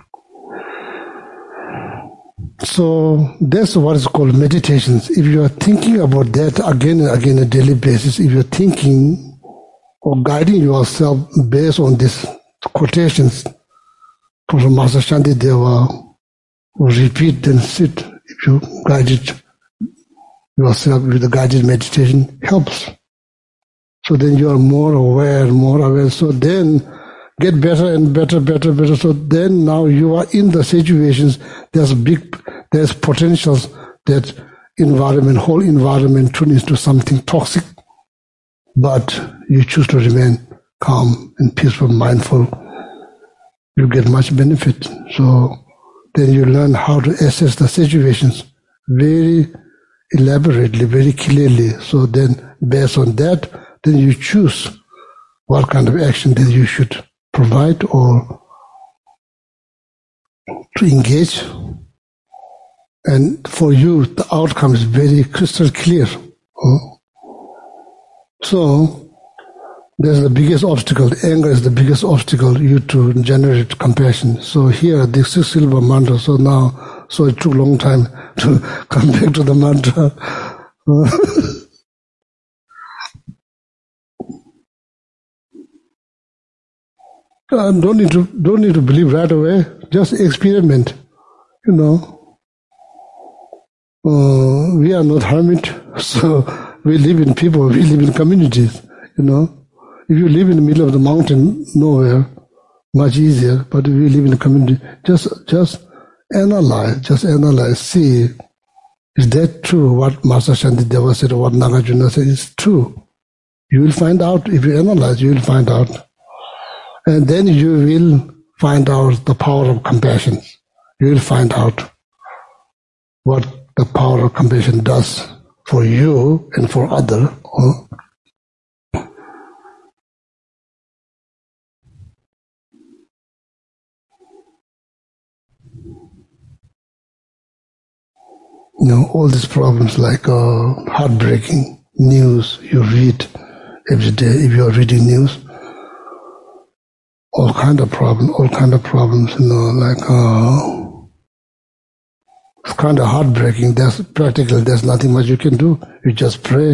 So that's what is called meditations. If you are thinking about that again and again on a daily basis, if you're thinking or guiding yourself based on these quotations from Master Shantideva, repeat and sit, if you guide it yourself with the guided meditation, helps. So then you are more aware, more aware. So then get better and better, better, better. So then now you are in the situations, there's big, there's potentials that environment, whole environment turns into something toxic. But you choose to remain calm and peaceful, mindful. You get much benefit. So then you learn how to assess the situations very elaborately, very clearly. So then based on that, then you choose what kind of action that you should provide or to engage. And for you, the outcome is very crystal clear. So, there's the biggest obstacle. Anger is the biggest obstacle you to generate compassion. So here, the six silver mantra. So now, so it took a long time to come back to the mantra. Uh, don't need to don't need to believe right away. Just experiment. You know, uh, we are not hermit, so we live in people. We live in communities. You know, if you live in the middle of the mountain, nowhere, much easier. But if you live in a community, just just analyze, just analyze. See, is that true? What Master Shantideva said, what Nagarjuna said, is true. You will find out. If you analyze, you will find out. And then you will find out the power of compassion. You will find out what the power of compassion does for you and for others. You know, all these problems like uh, heartbreaking news you read every day, if you are reading news, all kind of problems, all kind of problems, you know, like uh, it's kind of heartbreaking. There's practically, there's nothing much you can do. You just pray.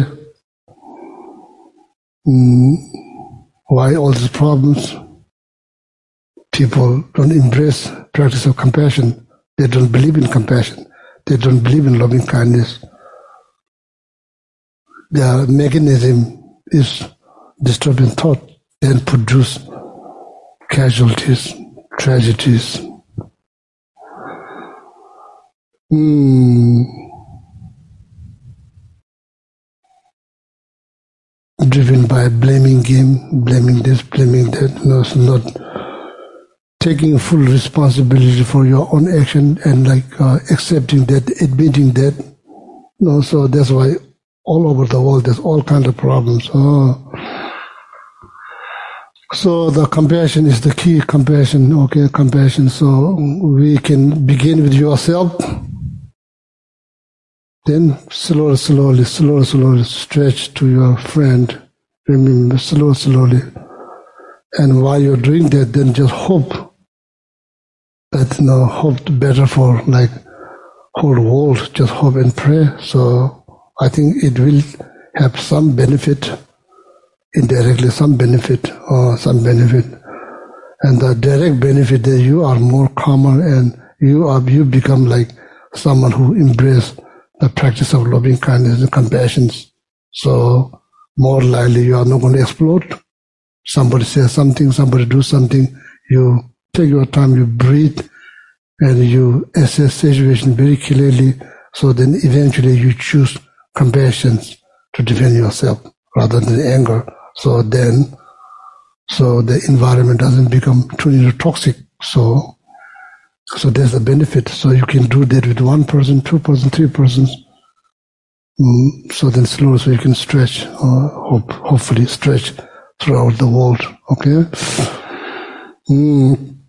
Mm, why all these problems? People don't embrace practice of compassion. They don't believe in compassion. They don't believe in loving kindness. Their mechanism is disturbing thought, then produce casualties, tragedies. Mm. Driven by blaming game, blaming this, blaming that. No, it's not taking full responsibility for your own action and like uh, accepting that, admitting that. No, so that's why all over the world there's all kinds of problems. Oh. So the compassion is the key. Compassion, okay, compassion. So we can begin with yourself. Then slowly, slowly, slowly, slowly stretch to your friend. Remember, slowly, slowly. And while you're doing that, then just hope that, you know, hope better for like whole world. Just hope and pray. So I think it will have some benefit, indirectly some benefit or some benefit. And the direct benefit that you are more calmer and you are you become like someone who embrace the practice of loving kindness and compassion. So more likely you are not going to explode. Somebody says something, somebody do something, you take your time, you breathe, and you assess situation very clearly. So then eventually you choose compassion to defend yourself rather than anger. So then, so the environment doesn't become too toxic. So, so there's a benefit. So you can do that with one person, two person, three persons. Mm, so then slowly, so you can stretch, uh, hope, hopefully stretch throughout the world. Okay. Mm.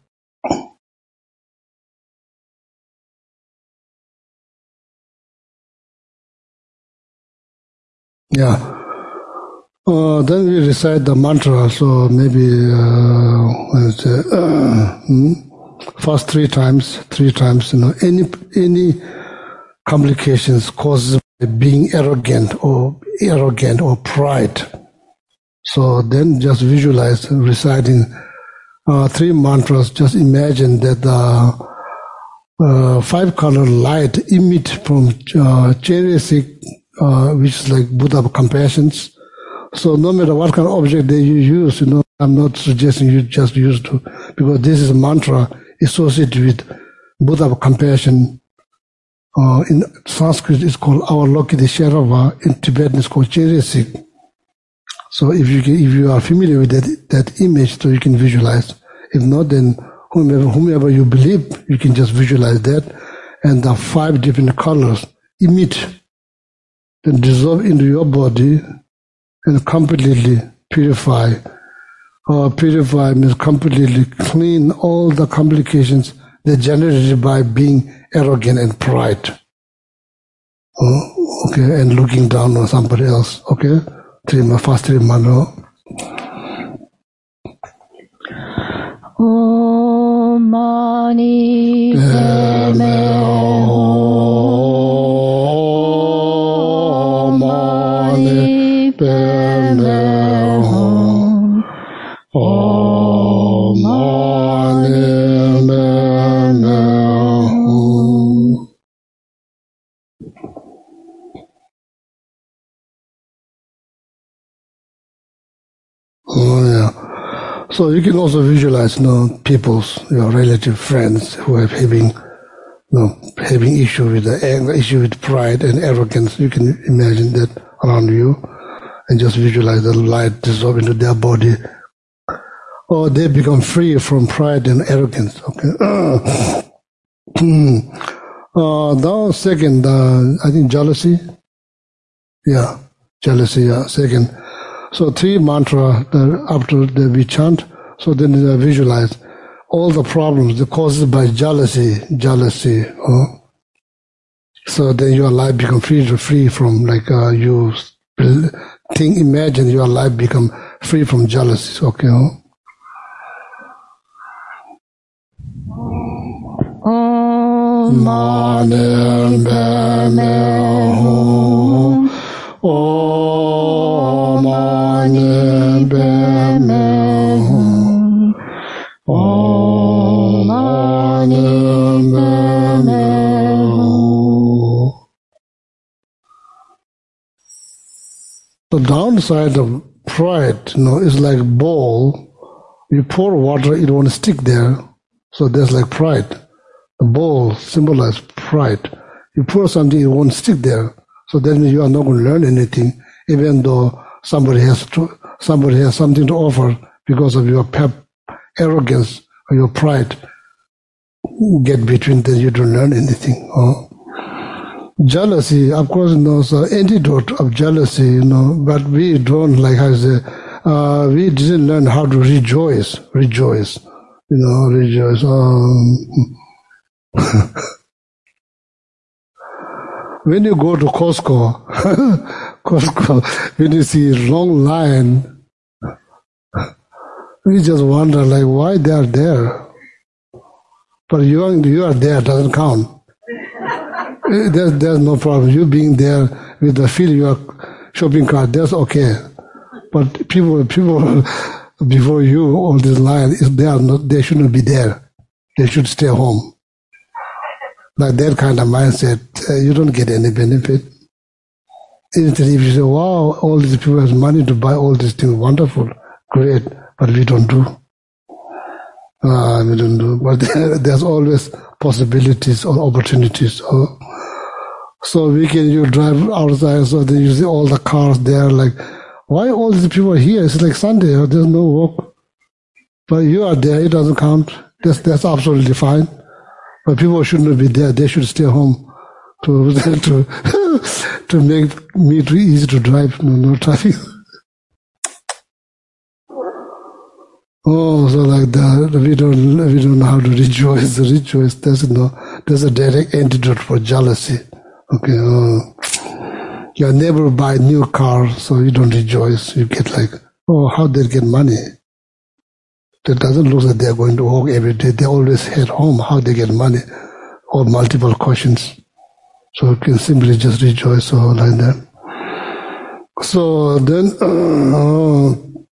Yeah. Uh, then we recite the mantra. So maybe uh, uh, hmm? first three times, three times. You know, any any complications caused by being arrogant or arrogant or pride. So then just visualize reciting uh, three mantras. Just imagine that the uh, five color light emit from uh, Cherisik, uh, which is like Buddha of compassion. So no matter what kind of object that you use, you know, I'm not suggesting you just use to, because this is a mantra associated with Buddha of compassion. Uh, in Sanskrit, it's called Avalokiteshvara. In Tibetan, it's called Cherisik. So if you can, if you are familiar with that that image, so you can visualize. If not, then whomever whomever you believe, you can just visualize that, and the five different colors emit, then dissolve into your body, and completely purify. Uh, purify means completely clean all the complications that generated by being arrogant and pride. Uh, okay, and looking down on somebody else. Okay. Three, first three mantra. Om Mani Padme Hum. Mani Padme Hum. Om Mani Padme Hum. Oh, yeah. So you can also visualize, you know, people's, your relative friends who are having, you know, having issue with the anger, issue with pride and arrogance. You can imagine that around you, and just visualize the light dissolve into their body. Or they become free from pride and arrogance. Okay. uh, now, second, uh, I think jealousy. Yeah, jealousy. Yeah, second. So three mantra the, after the, we chant. So then they visualize all the problems, the causes by jealousy, jealousy. Uh, so then your life become free, free from like uh, you think, imagine your life become free from jealousy. Okay. Uh. Om Mani Padme Hum. Om Mani Padme Hum. Om Mani Padme Hum. The downside of pride, you know, is like bowl. You pour water, it won't stick there. So there's like pride. The bowl symbolizes pride. You pour something, it won't stick there. So then you are not going to learn anything, even though somebody has to, somebody has something to offer because of your pep, arrogance or your pride. Get between them, you don't learn anything. Oh. Jealousy, of course, you know, so antidote of jealousy, you know, but we don't, like I say, uh, we didn't learn how to rejoice, rejoice, you know, rejoice. Um, when you go to Costco, Costco, when you see a long line, we just wonder, like, why they are there. But you are, you are there doesn't count. There's, there's no problem. You being there with the fill your shopping cart, that's okay. But people, people before you, all this line, if they are not, they shouldn't be there. They should stay home. Like that kind of mindset, uh, you don't get any benefit. Instead, if you say, wow, all these people have money to buy all these things, wonderful, great, but we don't do. Uh, we don't do. But there, there's always possibilities or opportunities. So, so weekend you drive outside, so then you see all the cars there, like, why all these people are here? It's like Sunday, there's no work. But you are there, it doesn't count. That's, that's absolutely fine. But people shouldn't be there. They should stay home to to to make me too easy to drive. No, no traffic. Oh, so like that. We don't we don't know how to rejoice. Rejoice. There's no there's a direct antidote for jealousy. Okay. Oh. Your neighbor buy a new car, so you don't rejoice. You get like, oh, how they get money? It doesn't look like they're going to work every day. They always head home. How they get money? Or multiple questions. So you can simply just rejoice or like that. So then, uh,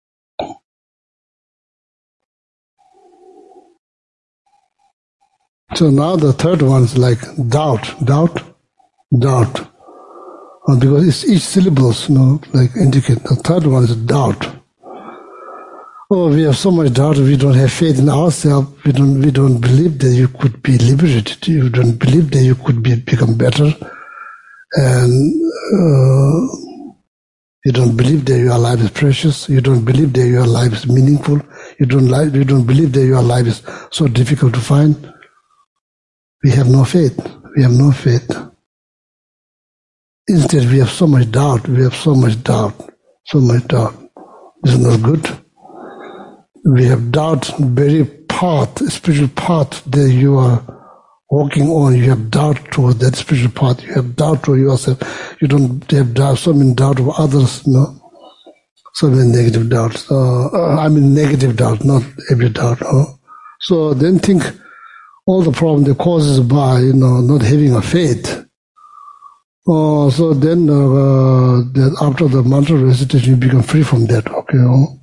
so now the third one is like doubt, doubt, doubt. Uh, because it's each syllables, you know, like indicate. The third one is doubt. Oh, we have so much doubt. We don't have faith in ourselves. We don't. We don't believe that you could be liberated. You don't believe that you could be become better, and uh, you don't believe that your life is precious. You don't believe that your life is meaningful. You don't like. You don't believe that your life is so difficult to find. We have no faith. We have no faith. Instead, we have so much doubt. We have so much doubt. So much doubt. This is not good. We have doubt, very path, spiritual path that you are walking on. You have doubt toward that spiritual path. You have doubt toward yourself. You don't have doubt, so many doubt of others, no? So many negative doubts. Uh, I mean negative doubt, not every doubt. No? So then think all the problem that causes by, you know, not having a faith. Uh, so then uh, that after the mantra recitation, you become free from that, okay? No?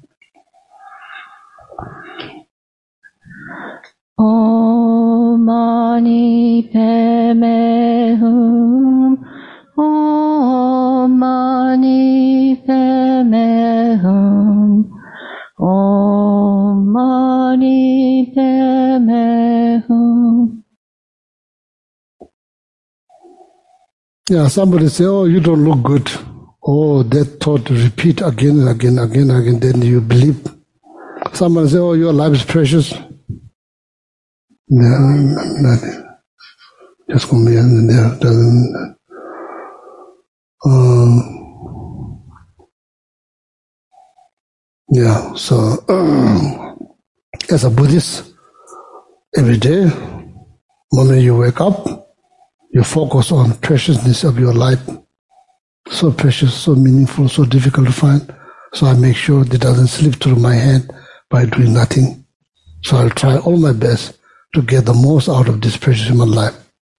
Om Mani Padme Hum. Om Mani Padme Hum. Om Mani Padme Hum. Yeah, somebody say, oh, you don't look good. oh, that thought repeat again and again, again, again, then you believe. Someone say, oh, your life is precious. No, nothing. Just come here and there. Doesn't. Um, yeah, so uh, as a Buddhist, every day, moment you wake up, you focus on preciousness of your life. So precious, so meaningful, so difficult to find. So I make sure it doesn't slip through my hand by doing nothing. So I'll try all my best to get the most out of this precious human life.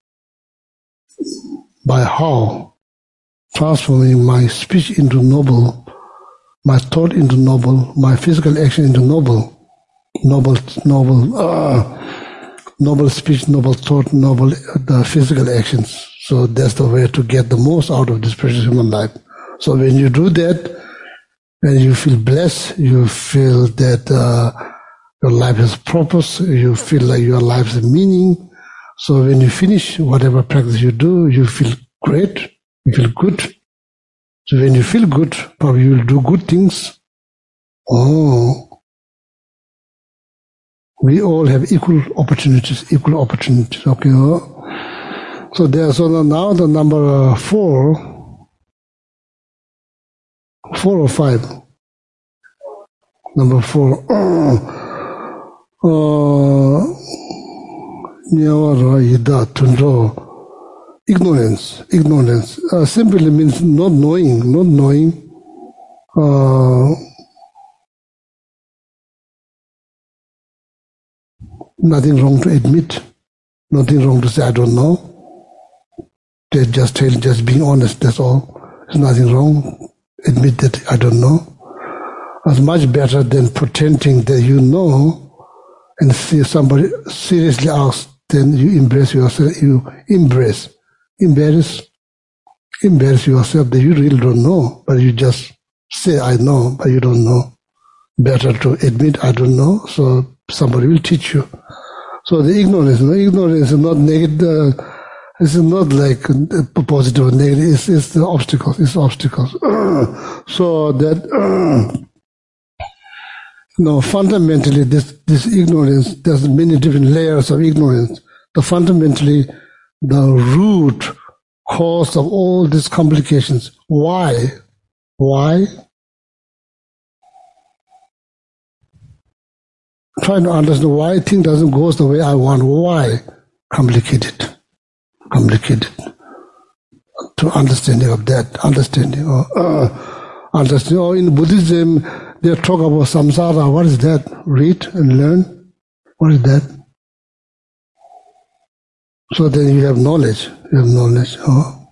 By how? Transforming my speech into noble, my thought into noble, my physical action into noble, noble, noble, uh, noble speech, noble thought, noble uh, the physical actions. So that's the way to get the most out of this precious human life. So when you do that, and you feel blessed, you feel that uh, your life has purpose, you feel like your life has meaning. So when you finish whatever practice you do, you feel great, you feel good. So when you feel good, probably you will do good things. Oh, we all have equal opportunities, equal opportunities, okay? So there, so now the number uh, four, four or five? Number four. Uh, ignorance, ignorance uh, simply means not knowing, not knowing. Uh, nothing wrong to admit, nothing wrong to say I don't know. They just tell, just being honest, that's all. There's nothing wrong. Admit that I don't know. It's much better than pretending that you know and see somebody seriously asks, then you embrace yourself, you embrace, embarrass, embarrass yourself that you really don't know, but you just say I know, but you don't know. Better to admit I don't know, so somebody will teach you. So the ignorance, the ignorance is not negative, uh, it's not like positive or negative, it's, it's the obstacles, it's obstacles. So that, uh, no, fundamentally this, this ignorance, there's many different layers of ignorance. The fundamentally, the root cause of all these complications. Why? Why? Trying to understand why thing doesn't go the way I want. Why? Complicated. Complicated. To understanding of that, understanding or uh, understanding. Or in Buddhism, they talk about samsara. What is that? Read and learn. What is that? So then you have knowledge. You have knowledge. Oh.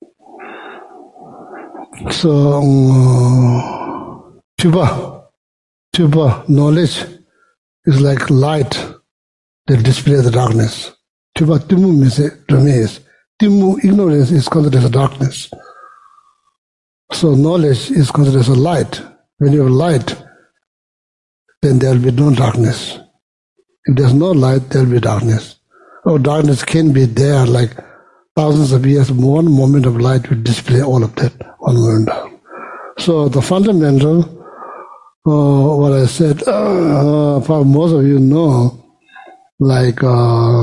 So, um, tuba, tuba, knowledge is like light that displays the darkness. Tuba, timu means remains. Timu, ignorance is considered as darkness. So knowledge is considered as a light. When you have light, then there will be no darkness. If there's no light, there will be darkness. Oh, darkness can be there like thousands of years. One moment of light will display all of that. One moment. So the fundamental, uh, what I said, uh, uh, most of you know, like uh,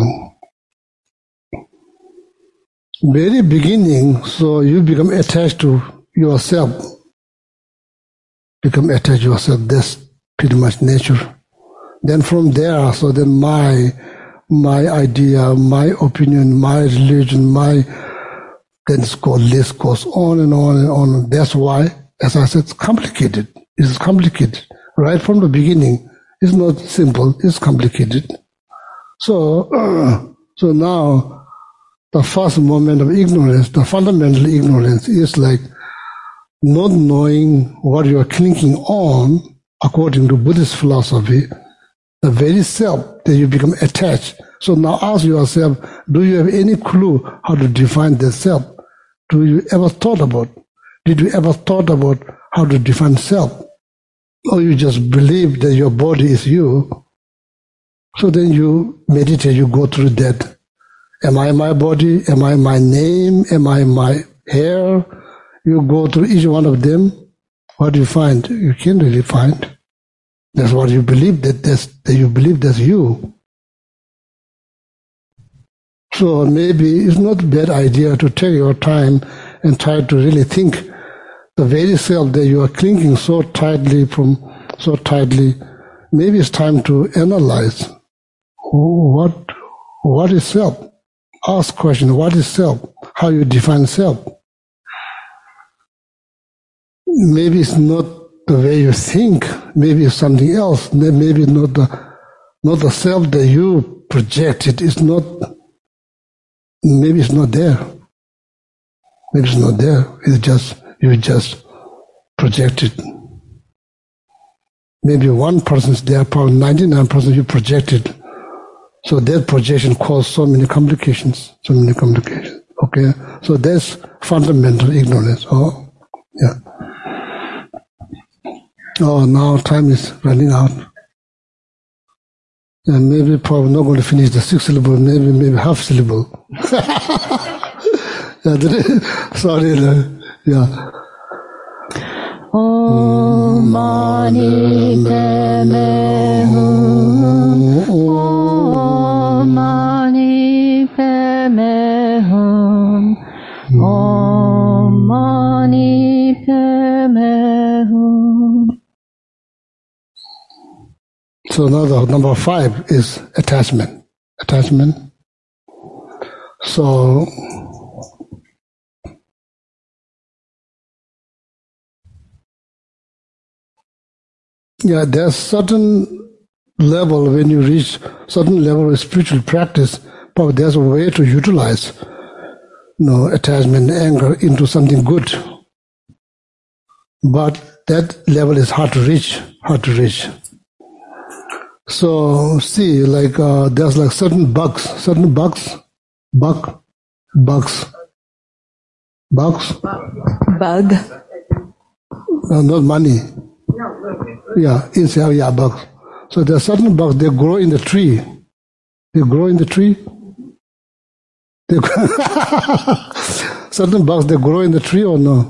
very beginning, so you become attached to yourself. Become attached to yourself. That's pretty much nature. Then from there, so then my my idea, my opinion, my religion, my then it's called list goes on and on and on. That's why, as I said, it's complicated. It's complicated. Right from the beginning. It's not simple, it's complicated. So uh, so now the first moment of ignorance, the fundamental ignorance is like not knowing what you are clinging on according to Buddhist philosophy, the very self that you become attached. So now ask yourself, do you have any clue how to define the self? Do you ever thought about, did you ever thought about how to define self? Or you just believe that your body is you? So then you meditate, you go through that. Am I my body? Am I my name? Am I my hair? you go through each one of them, what do you find? You can't really find. That's what you believe, that, that's, that you believe that's you. So maybe it's not a bad idea to take your time and try to really think the very self that you are clinging so tightly from, so tightly. Maybe it's time to analyze what, what is self? Ask question, what is self? How you define self? Maybe it's not the way you think. Maybe it's something else. Maybe not the, not the self that you projected. It's not, maybe it's not there. Maybe it's not there. It's just, you just projected. Maybe one person is there, probably ninety-nine percent you projected. So that projection caused so many complications, so many complications. Okay? So that's fundamental ignorance. Oh, yeah. Oh, now time is running out. And maybe probably not going to finish the six syllable, maybe maybe half syllable. Sorry, yeah. Om Mani Padme Hum. Om Mani Padme Hum. Om Mani Padme Hum. So now the number five is attachment. Attachment. So yeah, there's certain level when you reach certain level of spiritual practice, but there's a way to utilize, you know, attachment, anger into something good. But that level is hard to reach, hard to reach. So see, like uh, there's like certain bugs, certain bugs, bug, bugs, bugs. Bug. Uh, not money. Yeah, insect, yeah, bugs. So there are certain bugs, they grow in the tree. They grow in the tree. They certain bugs, they grow in the tree or no?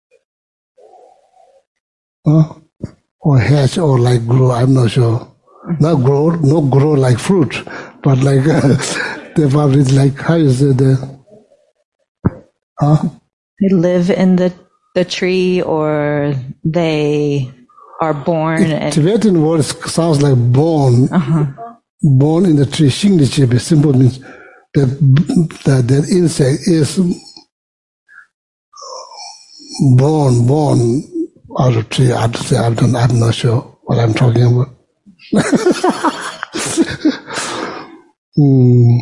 Huh? Or hatch or like grow, I'm not sure. Not grow, not grow like fruit, but like, uh, they probably like, how is it? Uh, huh? They live in the, the tree, or they are born. It, and Tibetan word sounds like born. Uh-huh. Born in the tree. Shingnichibi simple means that, that that insect is born, born out of tree. I have to say, I don't, I'm not sure what I'm talking about. hmm.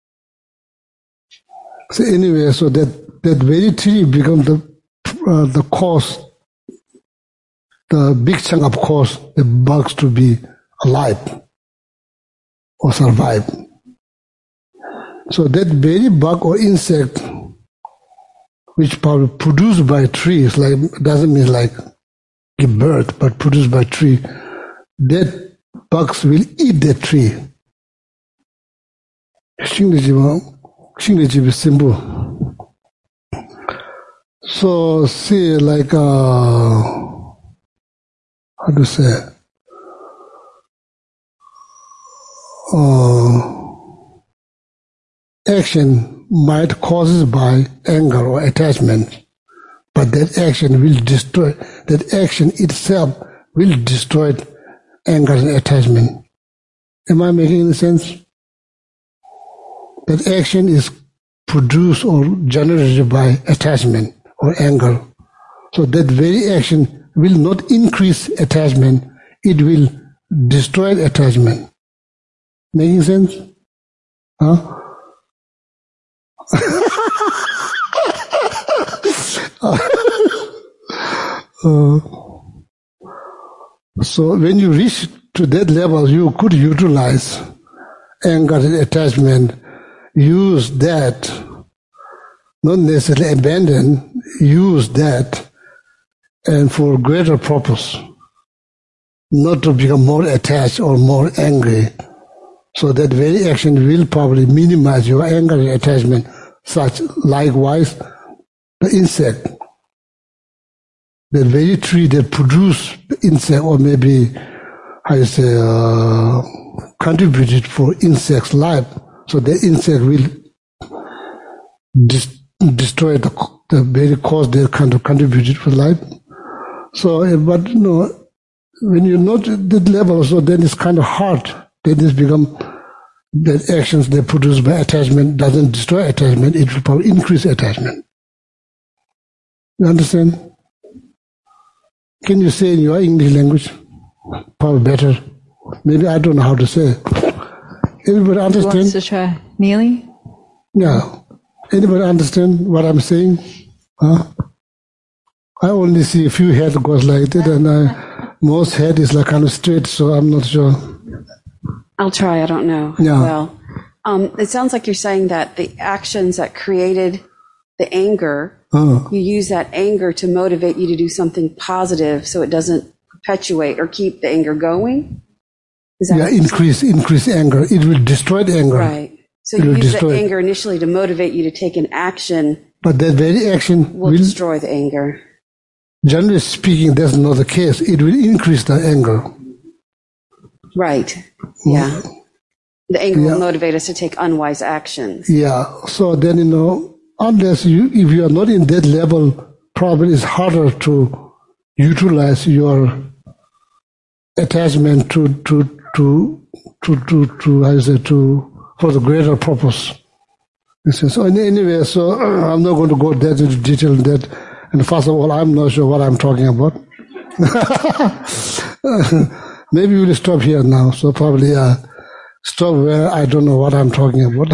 So anyway, so that, that very tree becomes the uh, the cause, the big chunk of cause the bugs to be alive or survive. So that very bug or insect which probably produced by trees, like doesn't mean like give birth, but produced by tree, that bugs will eat that tree. Shingnichi is simple. So see, like uh, how to say, uh, action might cause by anger or attachment, but that action will destroy. That action itself will destroy anger and attachment. Am I making any sense? That action is produced or generated by attachment or anger. So that very action will not increase attachment, it will destroy attachment. Making sense? Huh? uh, so when you reach to that level, you could utilize anger and attachment, use that, not necessarily abandon, use that, and for greater purpose, not to become more attached or more angry. So that very action will probably minimize your anger and attachment. Such likewise, the insect, the very tree that produce insect, or maybe, how you say, uh, contributed for insects' life, so the insect will dis- destroy the, the very cause they kind of contributed for life. So, but you know, when you're not at that level, so then it's kind of hard. Then it's become the actions they produce by attachment doesn't destroy attachment; it will probably increase attachment. You understand? Can you say in your English language? Probably better. Maybe I don't know how to say. Anybody understand? Who wants to try? Neely? Yeah. Anybody understand what I'm saying? Huh? I only see a few head goes like that, and I, most head is like kind of straight, so I'm not sure. I'll try. I don't know. Yeah. Well, um, it sounds like you're saying that the actions that created the anger, Uh, you use that anger to motivate you to do something positive, so it doesn't perpetuate or keep the anger going. Is that yeah, increase increase anger. It will destroy the anger. right? So It you will use the destroy it. anger initially to motivate you to take an action But that very action will will, destroy the anger. generally speaking, that's not the case. It will increase the anger. Right. Yeah. The anger Yeah. will motivate us to take unwise actions. Yeah. So then, you know, unless you, if you are not in that level, probably it's harder to utilize your attachment to, to, to, to, to, to, how you say, to, for the greater purpose. So anyway, so I'm not going to go that into detail in that. And first of all, I'm not sure what I'm talking about. Maybe we'll stop here now. So probably uh, stop where I don't know what I'm talking about.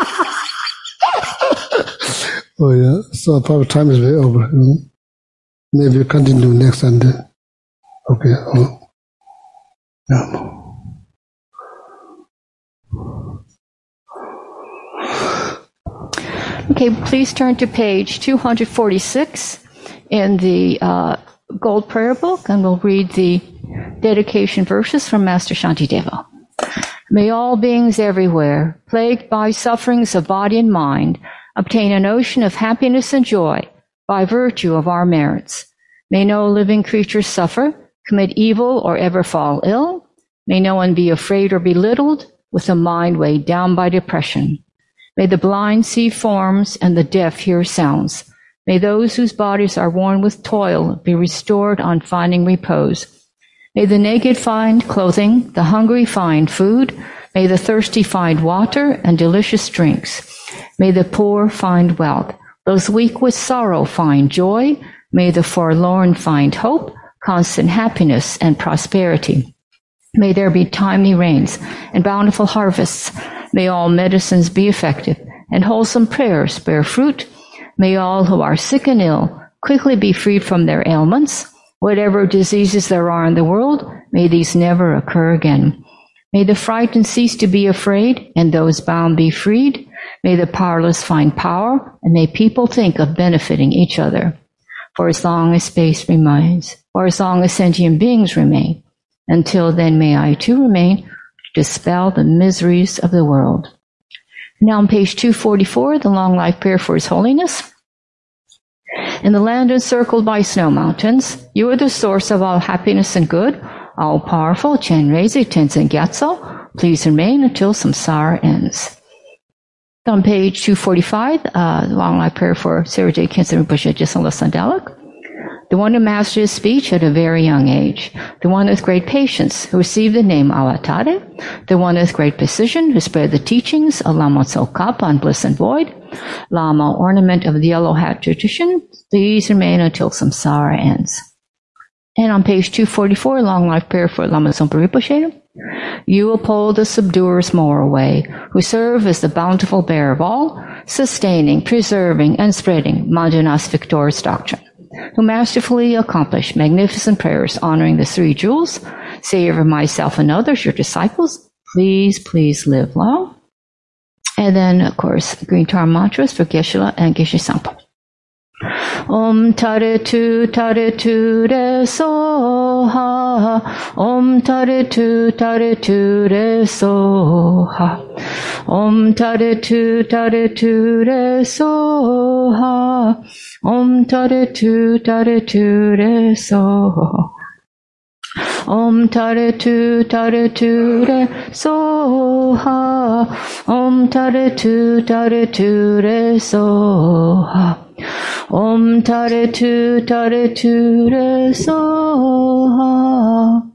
Oh yeah. So probably time is way over. You know? Maybe we'll continue next Sunday. Okay. Oh. Yeah. Okay, please turn to page two forty-six in the uh, Gold Prayer Book, and we'll read the dedication verses from Master Shantideva. May all beings everywhere, plagued by sufferings of body and mind, obtain an ocean of happiness and joy by virtue of our merits. May no living creature suffer, commit evil, or ever fall ill. May no one be afraid or belittled, with a mind weighed down by depression. May the blind see forms and the deaf hear sounds. May those whose bodies are worn with toil be restored on finding repose. May the naked find clothing, the hungry find food. May the thirsty find water and delicious drinks. May the poor find wealth. Those weak with sorrow find joy. May the forlorn find hope, constant happiness, and prosperity. May there be timely rains and bountiful harvests. May all medicines be effective, and wholesome prayers bear fruit. May all who are sick and ill quickly be freed from their ailments. Whatever diseases there are in the world, may these never occur again. May the frightened cease to be afraid, and those bound be freed. May the powerless find power, and may people think of benefiting each other. For as long as space remains, or as long as sentient beings remain, until then may I too remain, to dispel the miseries of the world. Now on page two forty-four, the long life prayer for His Holiness. In the land encircled by snow mountains, you are the source of all happiness and good. All powerful Chenrezig Tenzin Gyatso, please remain until samsara ends. On page two forty-five, uh, the long life prayer for Sirajay Khyentse Rinpoche Jisala Sandalak. The one who mastered his speech at a very young age, the one with great patience who received the name Avatare, the one with great precision who spread the teachings of Lama Tsongkhapa on bliss and void, Lama ornament of the yellow hat tradition, please remain until samsara ends. And on page two forty-four, long life prayer for Lama Tsongpa Rinpoche. You uphold the subduer's moral way, who serve as the bountiful bearer of all, sustaining, preserving, and spreading Manjunath's victorious doctrine, who masterfully accomplish magnificent prayers honoring the three jewels. Say over myself and others, your disciples, please, please live long. And then, of course, the green tar mantras for Geshe-la and Geshe Sampo. Om Tare Tu Tare Tu Re Soha. Om Tare Tu Tare Tu Re Soha. Om Tare Tu Tare Tu Re Soha. soha. Om tare tu tare tu re soha. Om tare tu tare tu re soha. Om tare tu tare tu re soha. Om tare tu tare tu re soha.